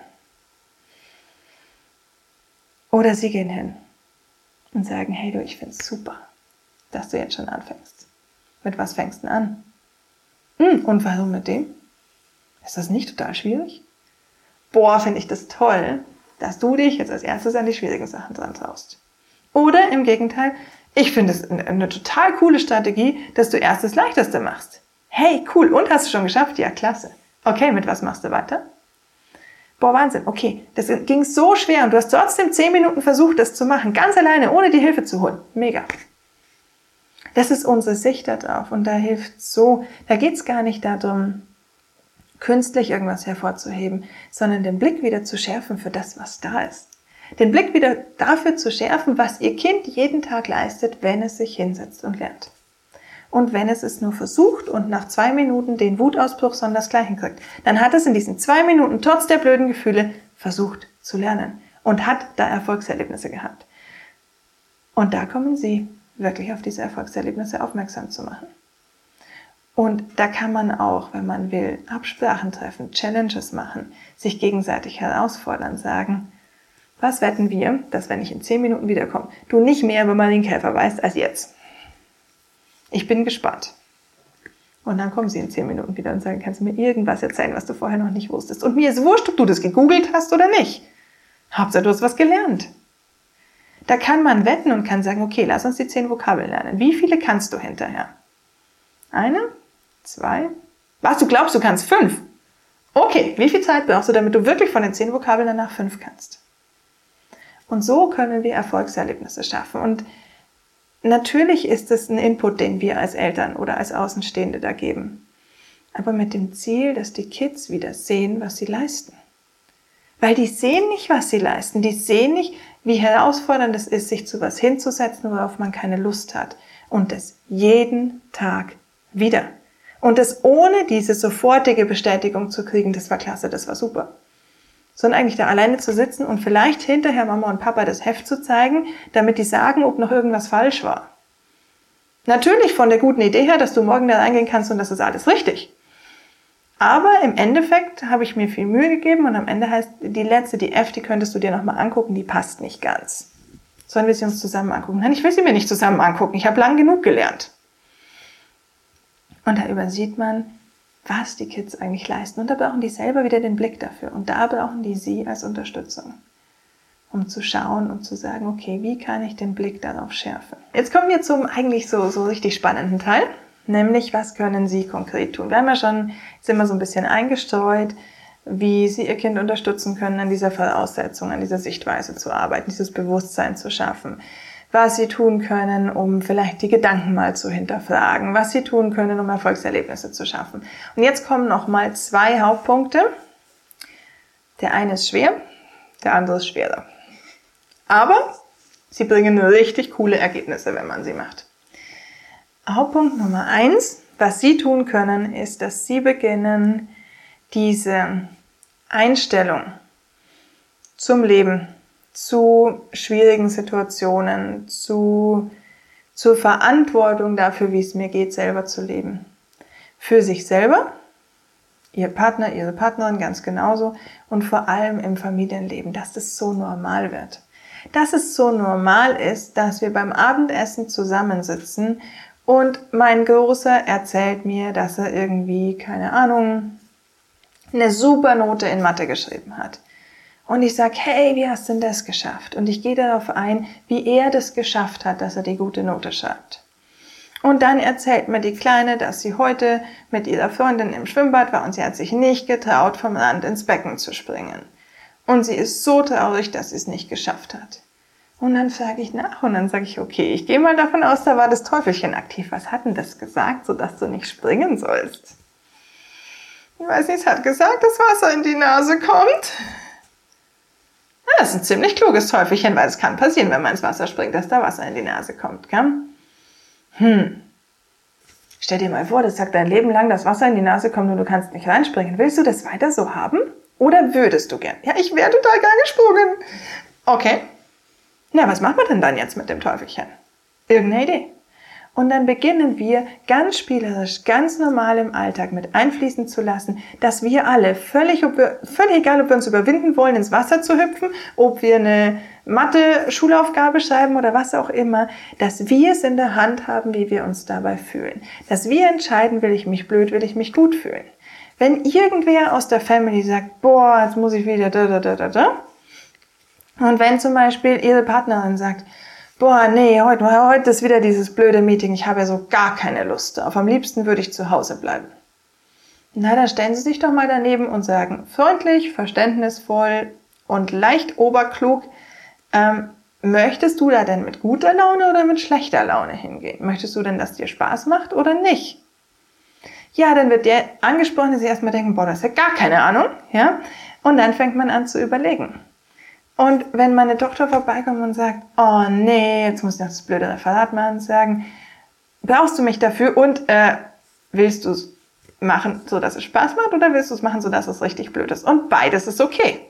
Oder Sie gehen hin und sagen, hey du, ich finde es super, dass du jetzt schon anfängst. Mit was fängst du denn an? Hm, und warum mit dem? Ist das nicht total schwierig? Boah, finde ich das toll, dass du dich jetzt als erstes an die schwierigen Sachen dran traust. Oder im Gegenteil, Ich finde es eine, eine total coole Strategie, dass du erst das Leichteste machst. Hey, cool. Und hast du schon geschafft? Ja, klasse. Okay, mit was machst du weiter? Boah, Wahnsinn. Okay, das ging so schwer und du hast trotzdem zehn Minuten versucht, das zu machen. Ganz alleine, ohne die Hilfe zu holen. Mega. Das ist unsere Sicht darauf und da hilft so, da geht es gar nicht darum, künstlich irgendwas hervorzuheben, sondern den Blick wieder zu schärfen für das, was da ist. Den Blick wieder dafür zu schärfen, was ihr Kind jeden Tag leistet, wenn es sich hinsetzt und lernt. Und wenn es es nur versucht und nach zwei Minuten den Wutausbruch sondersgleichen kriegt, dann hat es in diesen zwei Minuten trotz der blöden Gefühle versucht zu lernen und hat da Erfolgserlebnisse gehabt. Und da kommen Sie wirklich auf diese Erfolgserlebnisse aufmerksam zu machen. Und da kann man auch, wenn man will, Absprachen treffen, Challenges machen, sich gegenseitig herausfordern, sagen, was wetten wir, dass wenn ich in zehn Minuten wiederkomme, du nicht mehr über Marienkäfer weißt als jetzt. Ich bin gespannt. Und dann kommen sie in zehn Minuten wieder und sagen, kannst du mir irgendwas erzählen, was du vorher noch nicht wusstest. Und mir ist wurscht, ob du das gegoogelt hast oder nicht. Hauptsache, du hast was gelernt. Da kann man wetten und kann sagen, okay, lass uns die zehn Vokabeln lernen. Wie viele kannst du hinterher? Eine? Zwei? Was, du glaubst, du kannst fünf? Okay, wie viel Zeit brauchst du, damit du wirklich von den zehn Vokabeln danach fünf kannst? Und so können wir Erfolgserlebnisse schaffen. Und natürlich ist es ein Input, den wir als Eltern oder als Außenstehende da geben. Aber mit dem Ziel, dass die Kids wieder sehen, was sie leisten. Weil die sehen nicht, was sie leisten. Die sehen nicht, wie herausfordernd es ist, sich zu was hinzusetzen, worauf man keine Lust hat. Und das jeden Tag wieder. Und das ohne diese sofortige Bestätigung zu kriegen, das war klasse, das war super. Sondern eigentlich da alleine zu sitzen und vielleicht hinterher Mama und Papa das Heft zu zeigen, damit die sagen, ob noch irgendwas falsch war. Natürlich von der guten Idee her, dass du morgen da reingehen kannst und das ist alles richtig. Aber im Endeffekt habe ich mir viel Mühe gegeben und am Ende heißt, die letzte, die F, die könntest du dir nochmal angucken, die passt nicht ganz. Sollen wir sie uns zusammen angucken? Nein, ich will sie mir nicht zusammen angucken. Ich habe lang genug gelernt. Und da übersieht man, was die Kids eigentlich leisten. Und da brauchen die selber wieder den Blick dafür. Und da brauchen die sie als Unterstützung, um zu schauen und zu sagen, okay, wie kann ich den Blick darauf schärfen? Jetzt kommen wir zum eigentlich so, so richtig spannenden Teil, nämlich was können Sie konkret tun? Wir haben ja schon jetzt immer so ein bisschen eingestreut, wie Sie Ihr Kind unterstützen können, an dieser Voraussetzung, an dieser Sichtweise zu arbeiten, dieses Bewusstsein zu schaffen. Was Sie tun können, um vielleicht die Gedanken mal zu hinterfragen, was Sie tun können, um Erfolgserlebnisse zu schaffen. Und jetzt kommen noch mal zwei Hauptpunkte. Der eine ist schwer, der andere ist schwerer. Aber sie bringen richtig coole Ergebnisse, wenn man sie macht. Hauptpunkt Nummer eins, was Sie tun können, ist, dass Sie beginnen, diese Einstellung zum Leben, zu schwierigen Situationen, zu, zur Verantwortung dafür, wie es mir geht, selber zu leben. Für sich selber, Ihr Partner, Ihre Partnerin ganz genauso und vor allem im Familienleben, dass das so normal wird. Dass es so normal ist, dass wir beim Abendessen zusammensitzen und mein Großer erzählt mir, dass er irgendwie, keine Ahnung, eine super Note in Mathe geschrieben hat. Und ich sage, hey, wie hast du denn das geschafft? Und ich gehe darauf ein, wie er das geschafft hat, dass er die gute Note schreibt. Und dann erzählt mir die Kleine, dass sie heute mit ihrer Freundin im Schwimmbad war und sie hat sich nicht getraut, vom Rand ins Becken zu springen. Und sie ist so traurig, dass sie es nicht geschafft hat. Und dann frage ich nach und dann sage ich, okay, ich gehe mal davon aus, da war das Teufelchen aktiv. Was hat denn das gesagt, sodass du nicht springen sollst? Ich weiß nicht, es hat gesagt, dass Wasser in die Nase kommt. Ja, das ist ein ziemlich kluges Teufelchen, weil es kann passieren, wenn man ins Wasser springt, dass da Wasser in die Nase kommt, gell? Hm. Stell dir mal vor, das sagt dein Leben lang, dass Wasser in die Nase kommt und du kannst nicht reinspringen. Willst du das weiter so haben? Oder würdest du gern? Ja, ich wäre total gern gesprungen. Okay. Na, was machen wir denn dann jetzt mit dem Teufelchen? Irgendeine Idee. Und dann beginnen wir ganz spielerisch, ganz normal im Alltag mit einfließen zu lassen, dass wir alle, völlig, ob wir, völlig egal, ob wir uns überwinden wollen, ins Wasser zu hüpfen, ob wir eine Mathe-Schulaufgabe schreiben oder was auch immer, dass wir es in der Hand haben, wie wir uns dabei fühlen. Dass wir entscheiden, will ich mich blöd, will ich mich gut fühlen. Wenn irgendwer aus der Family sagt, boah, jetzt muss ich wieder da, da, da, da, da. Und wenn zum Beispiel Ihre Partnerin sagt, boah, nee, heute, heute ist wieder dieses blöde Meeting, ich habe ja so gar keine Lust darauf. Am liebsten würde ich zu Hause bleiben. Na, dann stellen Sie sich doch mal daneben und sagen, freundlich, verständnisvoll und leicht oberklug, ähm, möchtest du da denn mit guter Laune oder mit schlechter Laune hingehen? Möchtest du denn, dass dir Spaß macht oder nicht? Ja, dann wird der Angesprochene sich erstmal denken, boah, das ist ja gar keine Ahnung, ja? Und dann fängt man an zu überlegen. Und wenn meine Tochter vorbeikommt und sagt, oh nee, jetzt muss ich noch das blöde Referat machen, sagen, brauchst du mich dafür und äh, willst du es machen, so dass es Spaß macht oder willst du es machen, so dass es richtig blöd ist? Und beides ist okay.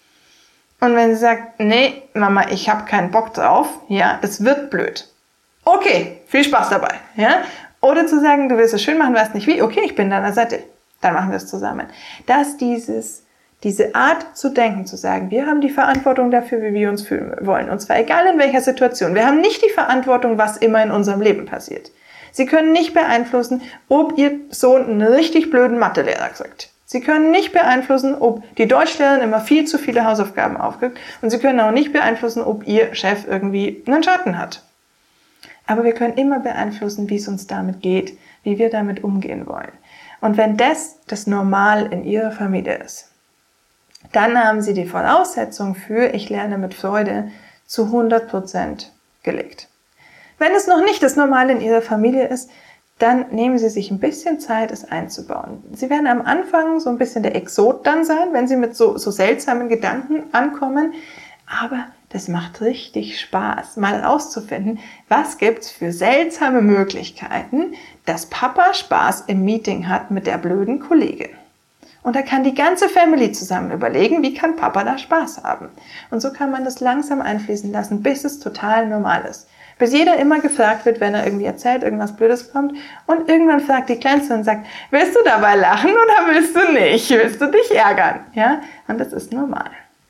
Und wenn sie sagt, nee, Mama, ich habe keinen Bock drauf, ja, das wird blöd. Okay, viel Spaß dabei, ja? Oder zu sagen, du willst es schön machen, weißt nicht wie, okay, ich bin an deiner Seite, dann machen wir es zusammen. Dass dieses, diese Art zu denken, zu sagen, wir haben die Verantwortung dafür, wie wir uns fühlen wollen, und zwar egal in welcher Situation. Wir haben nicht die Verantwortung, was immer in unserem Leben passiert. Sie können nicht beeinflussen, ob Ihr Sohn einen richtig blöden Mathelehrer kriegt. Sie können nicht beeinflussen, ob die Deutschlehrerin immer viel zu viele Hausaufgaben aufgibt. Und Sie können auch nicht beeinflussen, ob Ihr Chef irgendwie einen Schatten hat. Aber wir können immer beeinflussen, wie es uns damit geht, wie wir damit umgehen wollen. Und wenn das das Normal in Ihrer Familie ist, dann haben Sie die Voraussetzung für ich lerne mit Freude zu hundert Prozent gelegt. Wenn es noch nicht das Normale in Ihrer Familie ist, dann nehmen Sie sich ein bisschen Zeit, es einzubauen. Sie werden am Anfang so ein bisschen der Exot dann sein, wenn Sie mit so, so seltsamen Gedanken ankommen. Aber das macht richtig Spaß, mal rauszufinden, was gibt's für seltsame Möglichkeiten, dass Papa Spaß im Meeting hat mit der blöden Kollegin. Und da kann die ganze Family zusammen überlegen, wie kann Papa da Spaß haben. Und so kann man das langsam einfließen lassen, bis es total normal ist. Bis jeder immer gefragt wird, wenn er irgendwie erzählt, irgendwas Blödes kommt. Und irgendwann fragt die Kleinste und sagt, willst du dabei lachen oder willst du nicht? Willst du dich ärgern? Ja? Und das ist normal.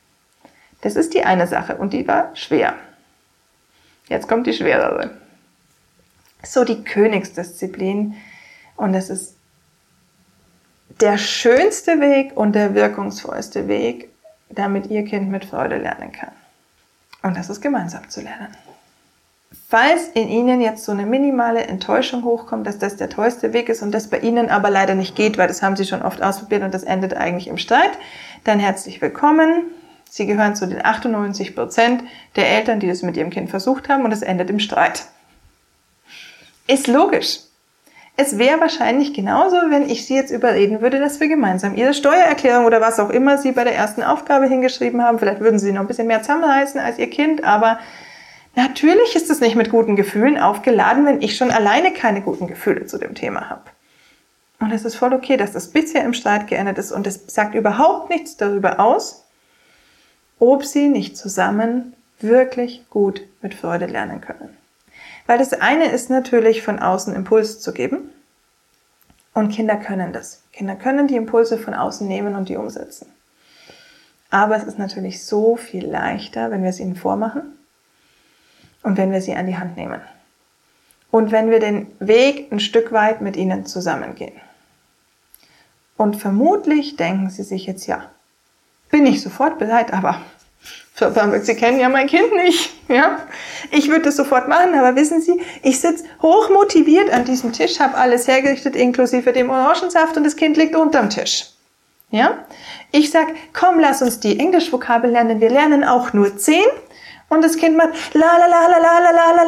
Das ist die eine Sache und die war schwer. Jetzt kommt die schwerere. So die Königsdisziplin und das ist der schönste Weg und der wirkungsvollste Weg, damit Ihr Kind mit Freude lernen kann. Und das ist gemeinsam zu lernen. Falls in Ihnen jetzt so eine minimale Enttäuschung hochkommt, dass das der tollste Weg ist und das bei Ihnen aber leider nicht geht, weil das haben Sie schon oft ausprobiert und das endet eigentlich im Streit, dann herzlich willkommen. Sie gehören zu den achtundneunzig Prozent der Eltern, die das mit ihrem Kind versucht haben und es endet im Streit. Ist logisch. Es wäre wahrscheinlich genauso, wenn ich Sie jetzt überreden würde, dass wir gemeinsam Ihre Steuererklärung oder was auch immer Sie bei der ersten Aufgabe hingeschrieben haben, vielleicht würden Sie noch ein bisschen mehr zusammenreißen als Ihr Kind, aber natürlich ist es nicht mit guten Gefühlen aufgeladen, wenn ich schon alleine keine guten Gefühle zu dem Thema habe. Und es ist voll okay, dass das bisher im Streit geendet ist und es sagt überhaupt nichts darüber aus, ob Sie nicht zusammen wirklich gut mit Freude lernen können. Weil das eine ist natürlich, von außen Impulse zu geben. Und Kinder können das. Kinder können die Impulse von außen nehmen und die umsetzen. Aber es ist natürlich so viel leichter, wenn wir es ihnen vormachen und wenn wir sie an die Hand nehmen. Und wenn wir den Weg ein Stück weit mit ihnen zusammengehen. Und vermutlich denken sie sich jetzt, ja, bin ich sofort bereit, aber Frau Bamberg, Sie kennen ja mein Kind nicht. Ja? Ich würde das sofort machen, aber wissen Sie, ich sitze hochmotiviert an diesem Tisch, habe alles hergerichtet, inklusive dem Orangensaft und das Kind liegt unterm Tisch. Ja? Ich sage, komm, lass uns die Englischvokabel lernen, wir lernen auch nur zehn und das Kind macht la la la la la la la la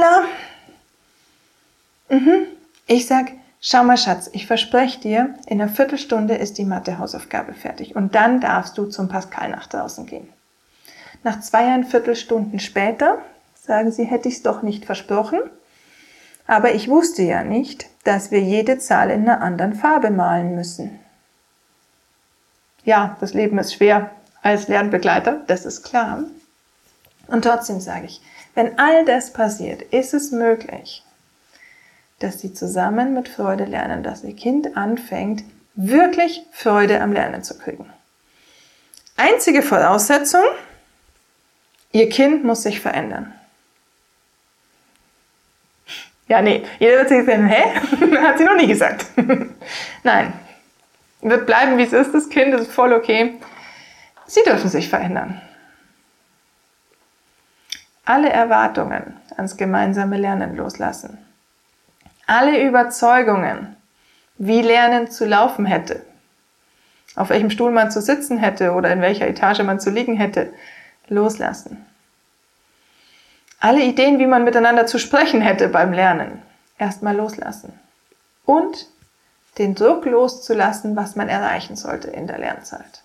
la. Mhm. Ich sage, schau mal Schatz, ich verspreche dir, in einer Viertelstunde ist die Mathe-Hausaufgabe fertig und dann darfst du zum Pascal nach draußen gehen. Nach zweieinviertel Stunden später sagen sie, hätte ich es doch nicht versprochen, aber ich wusste ja nicht, dass wir jede Zahl in einer anderen Farbe malen müssen. Ja, das Leben ist schwer als Lernbegleiter, das ist klar. Und trotzdem sage ich, wenn all das passiert, ist es möglich, dass sie zusammen mit Freude lernen, dass ihr Kind anfängt, wirklich Freude am Lernen zu kriegen. Einzige Voraussetzung, Ihr Kind muss sich verändern. Ja, nee, jeder wird sich sagen, hä? Hat sie noch nie gesagt. Nein, wird bleiben, wie es ist, das Kind ist voll okay. Sie dürfen sich verändern. Alle Erwartungen ans gemeinsame Lernen loslassen. Alle Überzeugungen, wie Lernen zu laufen hätte, auf welchem Stuhl man zu sitzen hätte oder in welcher Etage man zu liegen hätte, loslassen. Alle Ideen, wie man miteinander zu sprechen hätte beim Lernen, erstmal loslassen. Und den Druck loszulassen, was man erreichen sollte in der Lernzeit.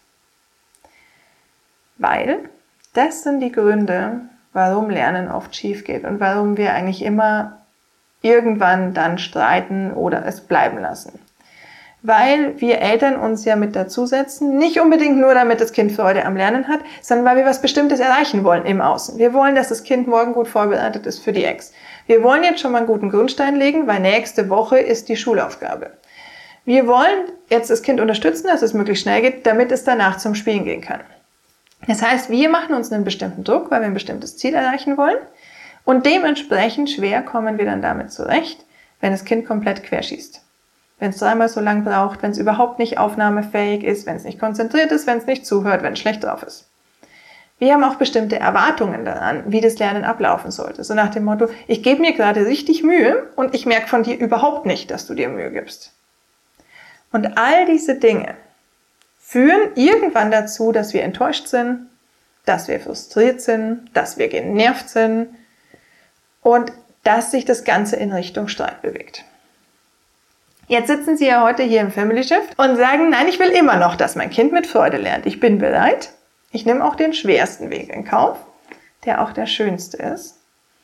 Weil das sind die Gründe, warum Lernen oft schief geht und warum wir eigentlich immer irgendwann dann streiten oder es bleiben lassen. Weil wir Eltern uns ja mit dazusetzen, nicht unbedingt nur damit das Kind Freude am Lernen hat, sondern weil wir was Bestimmtes erreichen wollen im Außen. Wir wollen, dass das Kind morgen gut vorbereitet ist für die Ex. Wir wollen jetzt schon mal einen guten Grundstein legen, weil nächste Woche ist die Schulaufgabe. Wir wollen jetzt das Kind unterstützen, dass es möglichst schnell geht, damit es danach zum Spielen gehen kann. Das heißt, wir machen uns einen bestimmten Druck, weil wir ein bestimmtes Ziel erreichen wollen. Und dementsprechend schwer kommen wir dann damit zurecht, wenn das Kind komplett querschießt. Wenn es dreimal so lang braucht, wenn es überhaupt nicht aufnahmefähig ist, wenn es nicht konzentriert ist, wenn es nicht zuhört, wenn es schlecht drauf ist. Wir haben auch bestimmte Erwartungen daran, wie das Lernen ablaufen sollte. So nach dem Motto, ich gebe mir gerade richtig Mühe und ich merke von dir überhaupt nicht, dass du dir Mühe gibst. Und all diese Dinge führen irgendwann dazu, dass wir enttäuscht sind, dass wir frustriert sind, dass wir genervt sind und dass sich das Ganze in Richtung Streit bewegt. Jetzt sitzen Sie ja heute hier im Family Shift und sagen, nein, ich will immer noch, dass mein Kind mit Freude lernt. Ich bin bereit. Ich nehme auch den schwersten Weg in Kauf, der auch der schönste ist.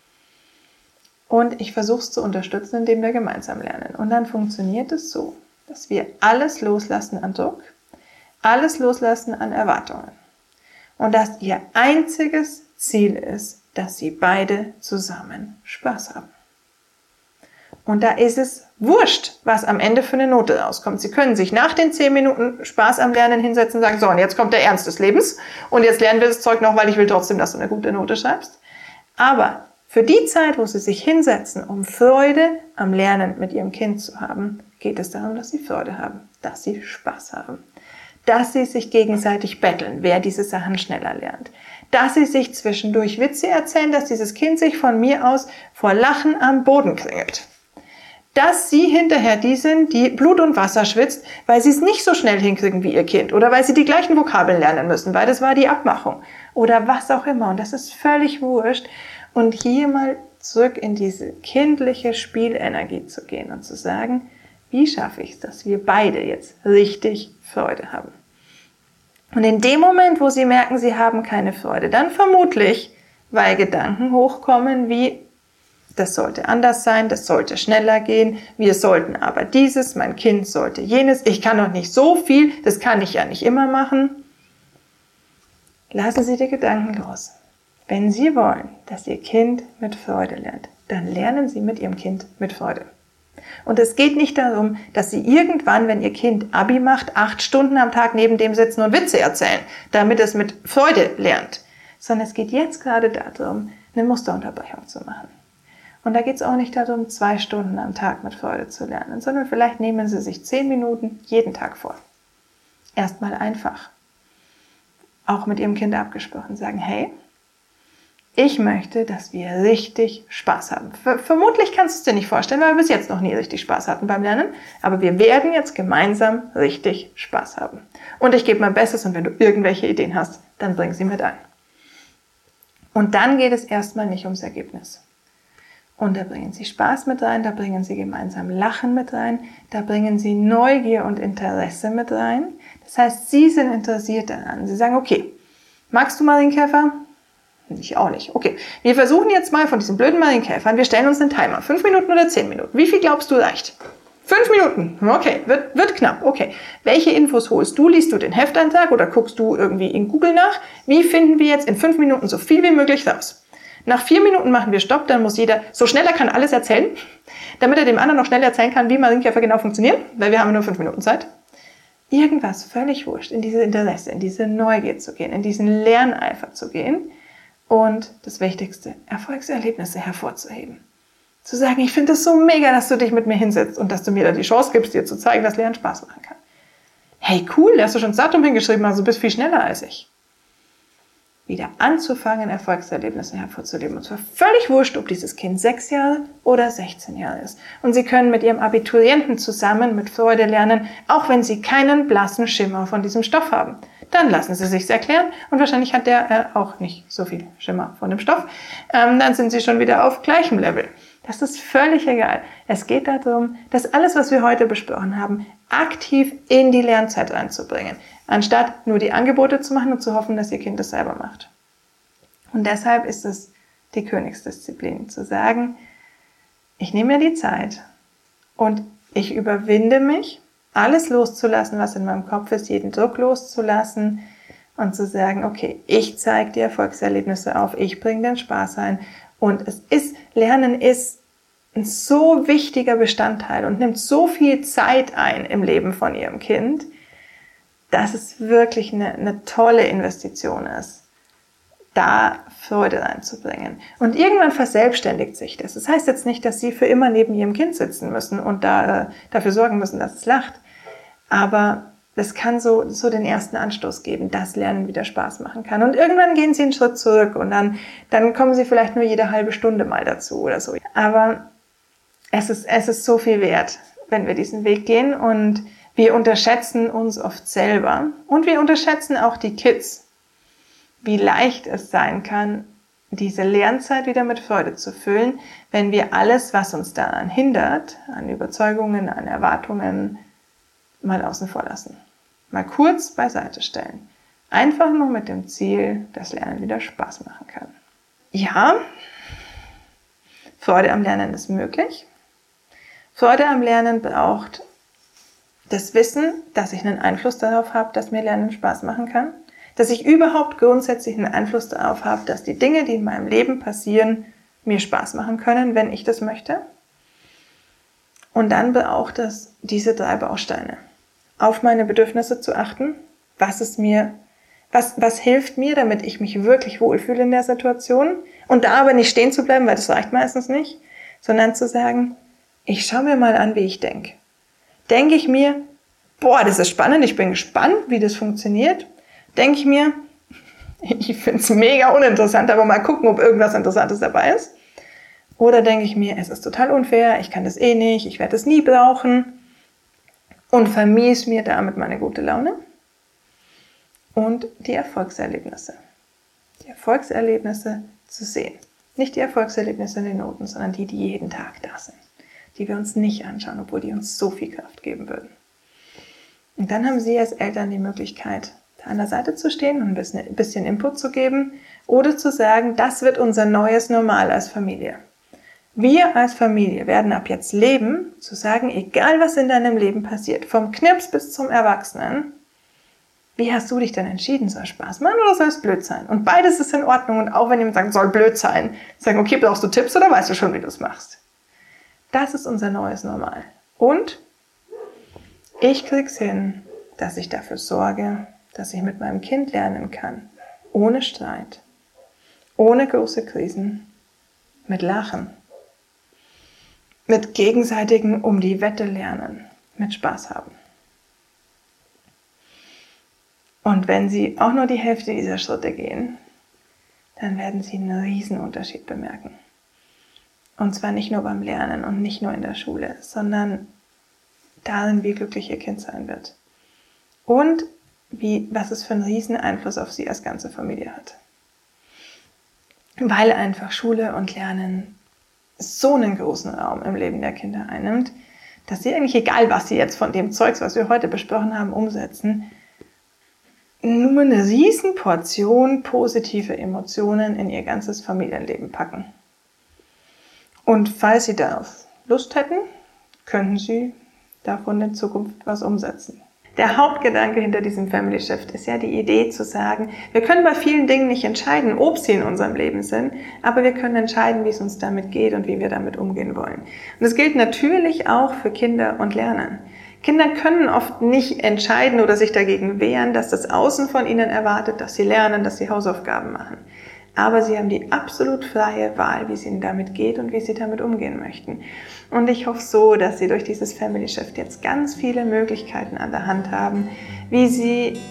Und ich versuche es zu unterstützen, indem wir gemeinsam lernen. Und dann funktioniert es so, dass wir alles loslassen an Druck, alles loslassen an Erwartungen. Und dass Ihr einziges Ziel ist, dass Sie beide zusammen Spaß haben. Und da ist es wurscht, was am Ende für eine Note rauskommt. Sie können sich nach den zehn Minuten Spaß am Lernen hinsetzen und sagen, so, und jetzt kommt der Ernst des Lebens und jetzt lernen wir das Zeug noch, weil ich will trotzdem, dass du eine gute Note schreibst. Aber für die Zeit, wo Sie sich hinsetzen, um Freude am Lernen mit Ihrem Kind zu haben, geht es darum, dass Sie Freude haben, dass Sie Spaß haben, dass Sie sich gegenseitig betteln, wer diese Sachen schneller lernt, dass Sie sich zwischendurch Witze erzählen, dass dieses Kind sich von mir aus vor Lachen am Boden kringelt. Dass Sie hinterher die sind, die Blut und Wasser schwitzt, weil Sie es nicht so schnell hinkriegen wie Ihr Kind oder weil Sie die gleichen Vokabeln lernen müssen, weil das war die Abmachung oder was auch immer. Und das ist völlig wurscht. Und hier mal zurück in diese kindliche Spielenergie zu gehen und zu sagen, wie schaffe ich es, dass wir beide jetzt richtig Freude haben. Und in dem Moment, wo Sie merken, Sie haben keine Freude, dann vermutlich, weil Gedanken hochkommen wie, das sollte anders sein, das sollte schneller gehen, wir sollten aber dieses, mein Kind sollte jenes, ich kann doch nicht so viel, das kann ich ja nicht immer machen. Lassen Sie die Gedanken los. Wenn Sie wollen, dass Ihr Kind mit Freude lernt, dann lernen Sie mit Ihrem Kind mit Freude. Und es geht nicht darum, dass Sie irgendwann, wenn Ihr Kind Abi macht, acht Stunden am Tag neben dem sitzen und Witze erzählen, damit es mit Freude lernt, sondern es geht jetzt gerade darum, eine Musterunterbrechung zu machen. Und da geht es auch nicht darum, zwei Stunden am Tag mit Freude zu lernen, sondern vielleicht nehmen Sie sich zehn Minuten jeden Tag vor. Erstmal einfach. Auch mit Ihrem Kind abgesprochen. Sagen, hey, ich möchte, dass wir richtig Spaß haben. Vermutlich kannst du es dir nicht vorstellen, weil wir bis jetzt noch nie richtig Spaß hatten beim Lernen. Aber wir werden jetzt gemeinsam richtig Spaß haben. Und ich gebe mein Bestes und wenn du irgendwelche Ideen hast, dann bring sie mit ein. Und dann geht es erstmal nicht ums Ergebnis. Und da bringen Sie Spaß mit rein, da bringen Sie gemeinsam Lachen mit rein, da bringen Sie Neugier und Interesse mit rein. Das heißt, Sie sind interessiert daran. Sie sagen, okay, magst du Marienkäfer? Ich auch nicht. Okay, wir versuchen jetzt mal von diesen blöden Marienkäfern, wir stellen uns einen Timer. Fünf Minuten oder zehn Minuten? Wie viel glaubst du reicht? Fünf Minuten. Okay, wird, wird knapp. Okay. Welche Infos holst du? Liest du den Hefteintrag oder guckst du irgendwie in Google nach? Wie finden wir jetzt in fünf Minuten so viel wie möglich raus? Nach vier Minuten machen wir Stopp, dann muss jeder, so schnell er kann, alles erzählen, damit er dem anderen noch schnell erzählen kann, wie Marienkäfer genau funktionieren, weil wir haben nur fünf Minuten Zeit. Irgendwas völlig wurscht, in diese Interesse, in diese Neugier zu gehen, in diesen Lerneifer zu gehen und das Wichtigste, Erfolgserlebnisse hervorzuheben. Zu sagen, ich finde es so mega, dass du dich mit mir hinsetzt und dass du mir da die Chance gibst, dir zu zeigen, dass Lernen Spaß machen kann. Hey, cool, da hast du schon das Datum hingeschrieben, also du bist viel schneller als ich. wieder anzufangen, Erfolgserlebnisse hervorzuleben. Und zwar völlig wurscht, ob dieses Kind sechs Jahre oder sechzehn Jahre ist. Und Sie können mit Ihrem Abiturienten zusammen mit Freude lernen, auch wenn Sie keinen blassen Schimmer von diesem Stoff haben. Dann lassen Sie sich's erklären und wahrscheinlich hat der äh, auch nicht so viel Schimmer von dem Stoff. Ähm, dann sind Sie schon wieder auf gleichem Level. Das ist völlig egal. Es geht darum, dass alles, was wir heute besprochen haben, aktiv in die Lernzeit reinzubringen, anstatt nur die Angebote zu machen und zu hoffen, dass Ihr Kind das selber macht. Und deshalb ist es die Königsdisziplin, zu sagen, ich nehme mir die Zeit und ich überwinde mich, alles loszulassen, was in meinem Kopf ist, jeden Druck loszulassen und zu sagen, okay, ich zeige die Erfolgserlebnisse auf, ich bringe den Spaß ein. Und es ist, Lernen ist ein so wichtiger Bestandteil und nimmt so viel Zeit ein im Leben von Ihrem Kind, dass es wirklich eine, eine tolle Investition ist, da Freude reinzubringen. Und irgendwann verselbstständigt sich das. Das heißt jetzt nicht, dass Sie für immer neben Ihrem Kind sitzen müssen und da, äh, dafür sorgen müssen, dass es lacht. Aber das kann so, so den ersten Anstoß geben, dass Lernen wieder Spaß machen kann. Und irgendwann gehen Sie einen Schritt zurück und dann, dann kommen Sie vielleicht nur jede halbe Stunde mal dazu oder so. Aber es ist, es ist so viel wert, wenn wir diesen Weg gehen, und wir unterschätzen uns oft selber und wir unterschätzen auch die Kids, wie leicht es sein kann, diese Lernzeit wieder mit Freude zu füllen, wenn wir alles, was uns daran hindert, an Überzeugungen, an Erwartungen, mal außen vor lassen. Mal kurz beiseite stellen. Einfach nur mit dem Ziel, dass Lernen wieder Spaß machen kann. Ja, Freude am Lernen ist möglich. Freude am Lernen braucht das Wissen, dass ich einen Einfluss darauf habe, dass mir Lernen Spaß machen kann. Dass ich überhaupt grundsätzlich einen Einfluss darauf habe, dass die Dinge, die in meinem Leben passieren, mir Spaß machen können, wenn ich das möchte. Und dann braucht es diese drei Bausteine. Auf meine Bedürfnisse zu achten. Was ist mir, was, was hilft mir, damit ich mich wirklich wohlfühle in der Situation? Und da aber nicht stehen zu bleiben, weil das reicht meistens nicht, sondern zu sagen, ich schaue mir mal an, wie ich denke. Denke ich mir, boah, das ist spannend, ich bin gespannt, wie das funktioniert. Denke ich mir, ich finde es mega uninteressant, aber mal gucken, ob irgendwas Interessantes dabei ist. Oder denke ich mir, es ist total unfair, ich kann das eh nicht, ich werde es nie brauchen und vermies mir damit meine gute Laune. Und die Erfolgserlebnisse. Die Erfolgserlebnisse zu sehen. Nicht die Erfolgserlebnisse in den Noten, sondern die, die jeden Tag da sind. Die wir uns nicht anschauen, obwohl die uns so viel Kraft geben würden. Und dann haben Sie als Eltern die Möglichkeit, da an der Seite zu stehen und ein bisschen, ein bisschen Input zu geben oder zu sagen, das wird unser neues Normal als Familie. Wir als Familie werden ab jetzt leben, zu sagen, egal was in deinem Leben passiert, vom Knirps bis zum Erwachsenen, wie hast du dich denn entschieden? Soll es Spaß machen oder soll es blöd sein? Und beides ist in Ordnung. Und auch wenn jemand sagt, soll blöd sein, sagen, okay, brauchst du Tipps oder weißt du schon, wie du es machst? Das ist unser neues Normal. Und ich krieg's hin, dass ich dafür sorge, dass ich mit meinem Kind lernen kann. Ohne Streit. Ohne große Krisen. Mit Lachen. Mit gegenseitigem um die Wette lernen. Mit Spaß haben. Und wenn Sie auch nur die Hälfte dieser Schritte gehen, dann werden Sie einen riesen Unterschied bemerken. Und zwar nicht nur beim Lernen und nicht nur in der Schule, sondern darin, wie glücklich Ihr Kind sein wird. Und wie, was es für einen riesen Einfluss auf Sie als ganze Familie hat. Weil einfach Schule und Lernen so einen großen Raum im Leben der Kinder einnimmt, dass sie eigentlich, egal was sie jetzt von dem Zeugs, was wir heute besprochen haben, umsetzen, nur eine riesen Portion positive Emotionen in ihr ganzes Familienleben packen. Und falls Sie darauf Lust hätten, könnten Sie davon in Zukunft was umsetzen. Der Hauptgedanke hinter diesem Family Shift ist ja die Idee zu sagen, wir können bei vielen Dingen nicht entscheiden, ob sie in unserem Leben sind, aber wir können entscheiden, wie es uns damit geht und wie wir damit umgehen wollen. Und das gilt natürlich auch für Kinder und Lernen. Kinder können oft nicht entscheiden oder sich dagegen wehren, dass das Außen von ihnen erwartet, dass sie lernen, dass sie Hausaufgaben machen. Aber sie haben die absolut freie Wahl, wie es ihnen damit geht und wie sie damit umgehen möchten. Und ich hoffe so, dass Sie durch dieses Family Shift jetzt ganz viele Möglichkeiten an der Hand haben, wie Sie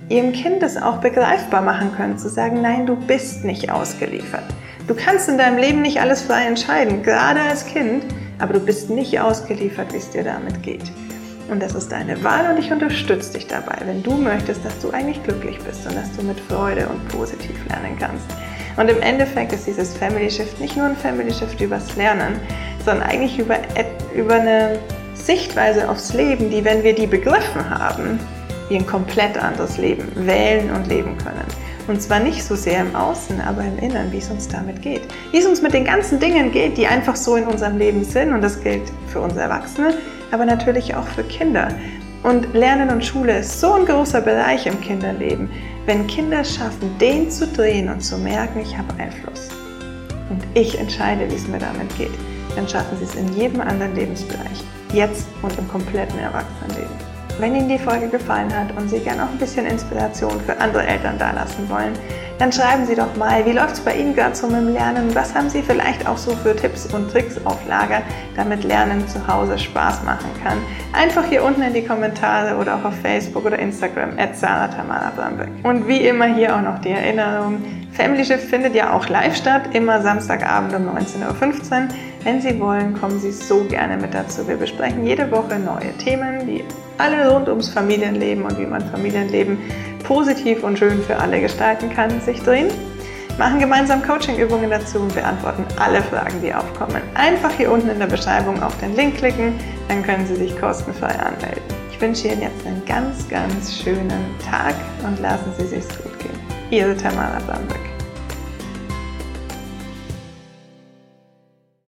ihrem Kind es auch begreifbar machen können, zu sagen, nein, du bist nicht ausgeliefert. Du kannst in deinem Leben nicht alles frei entscheiden, gerade als Kind, aber du bist nicht ausgeliefert, wie es dir damit geht. Und das ist deine Wahl und ich unterstütze dich dabei, wenn du möchtest, dass du eigentlich glücklich bist und dass du mit Freude und positiv lernen kannst. Und im Endeffekt ist dieses Family Shift nicht nur ein Family Shift übers Lernen, sondern eigentlich über, über eine Sichtweise aufs Leben, die, wenn wir die begriffen haben, wir ein komplett anderes Leben wählen und leben können. Und zwar nicht so sehr im Außen, aber im Inneren, wie es uns damit geht. Wie es uns mit den ganzen Dingen geht, die einfach so in unserem Leben sind. Und das gilt für uns Erwachsene, aber natürlich auch für Kinder. Und Lernen und Schule ist so ein großer Bereich im Kinderleben. Wenn Kinder schaffen, den zu drehen und zu merken, ich habe Einfluss und ich entscheide, wie es mir damit geht, dann schaffen sie es in jedem anderen Lebensbereich, jetzt und im kompletten Erwachsenenleben. Wenn Ihnen die Folge gefallen hat und Sie gerne auch ein bisschen Inspiration für andere Eltern dalassen wollen, dann schreiben Sie doch mal, wie läuft es bei Ihnen gerade so mit dem Lernen? Was haben Sie vielleicht auch so für Tipps und Tricks auf Lager, damit Lernen zu Hause Spaß machen kann? Einfach hier unten in die Kommentare oder auch auf Facebook oder Instagram at Sarah Tamara Brambeck. Und wie immer hier auch noch die Erinnerung, Family Shift findet ja auch live statt, immer Samstagabend um neunzehn Uhr fünfzehn. Wenn Sie wollen, kommen Sie so gerne mit dazu. Wir besprechen jede Woche neue Themen, die alle rund ums Familienleben und wie man Familienleben positiv und schön für alle gestalten kann, sich drehen. Machen gemeinsam Coaching-Übungen dazu und beantworten alle Fragen, die aufkommen. Einfach hier unten in der Beschreibung auf den Link klicken, dann können Sie sich kostenfrei anmelden. Ich wünsche Ihnen jetzt einen ganz, ganz schönen Tag und lassen Sie es sich gut gehen. Ihre Tamara Brambeck.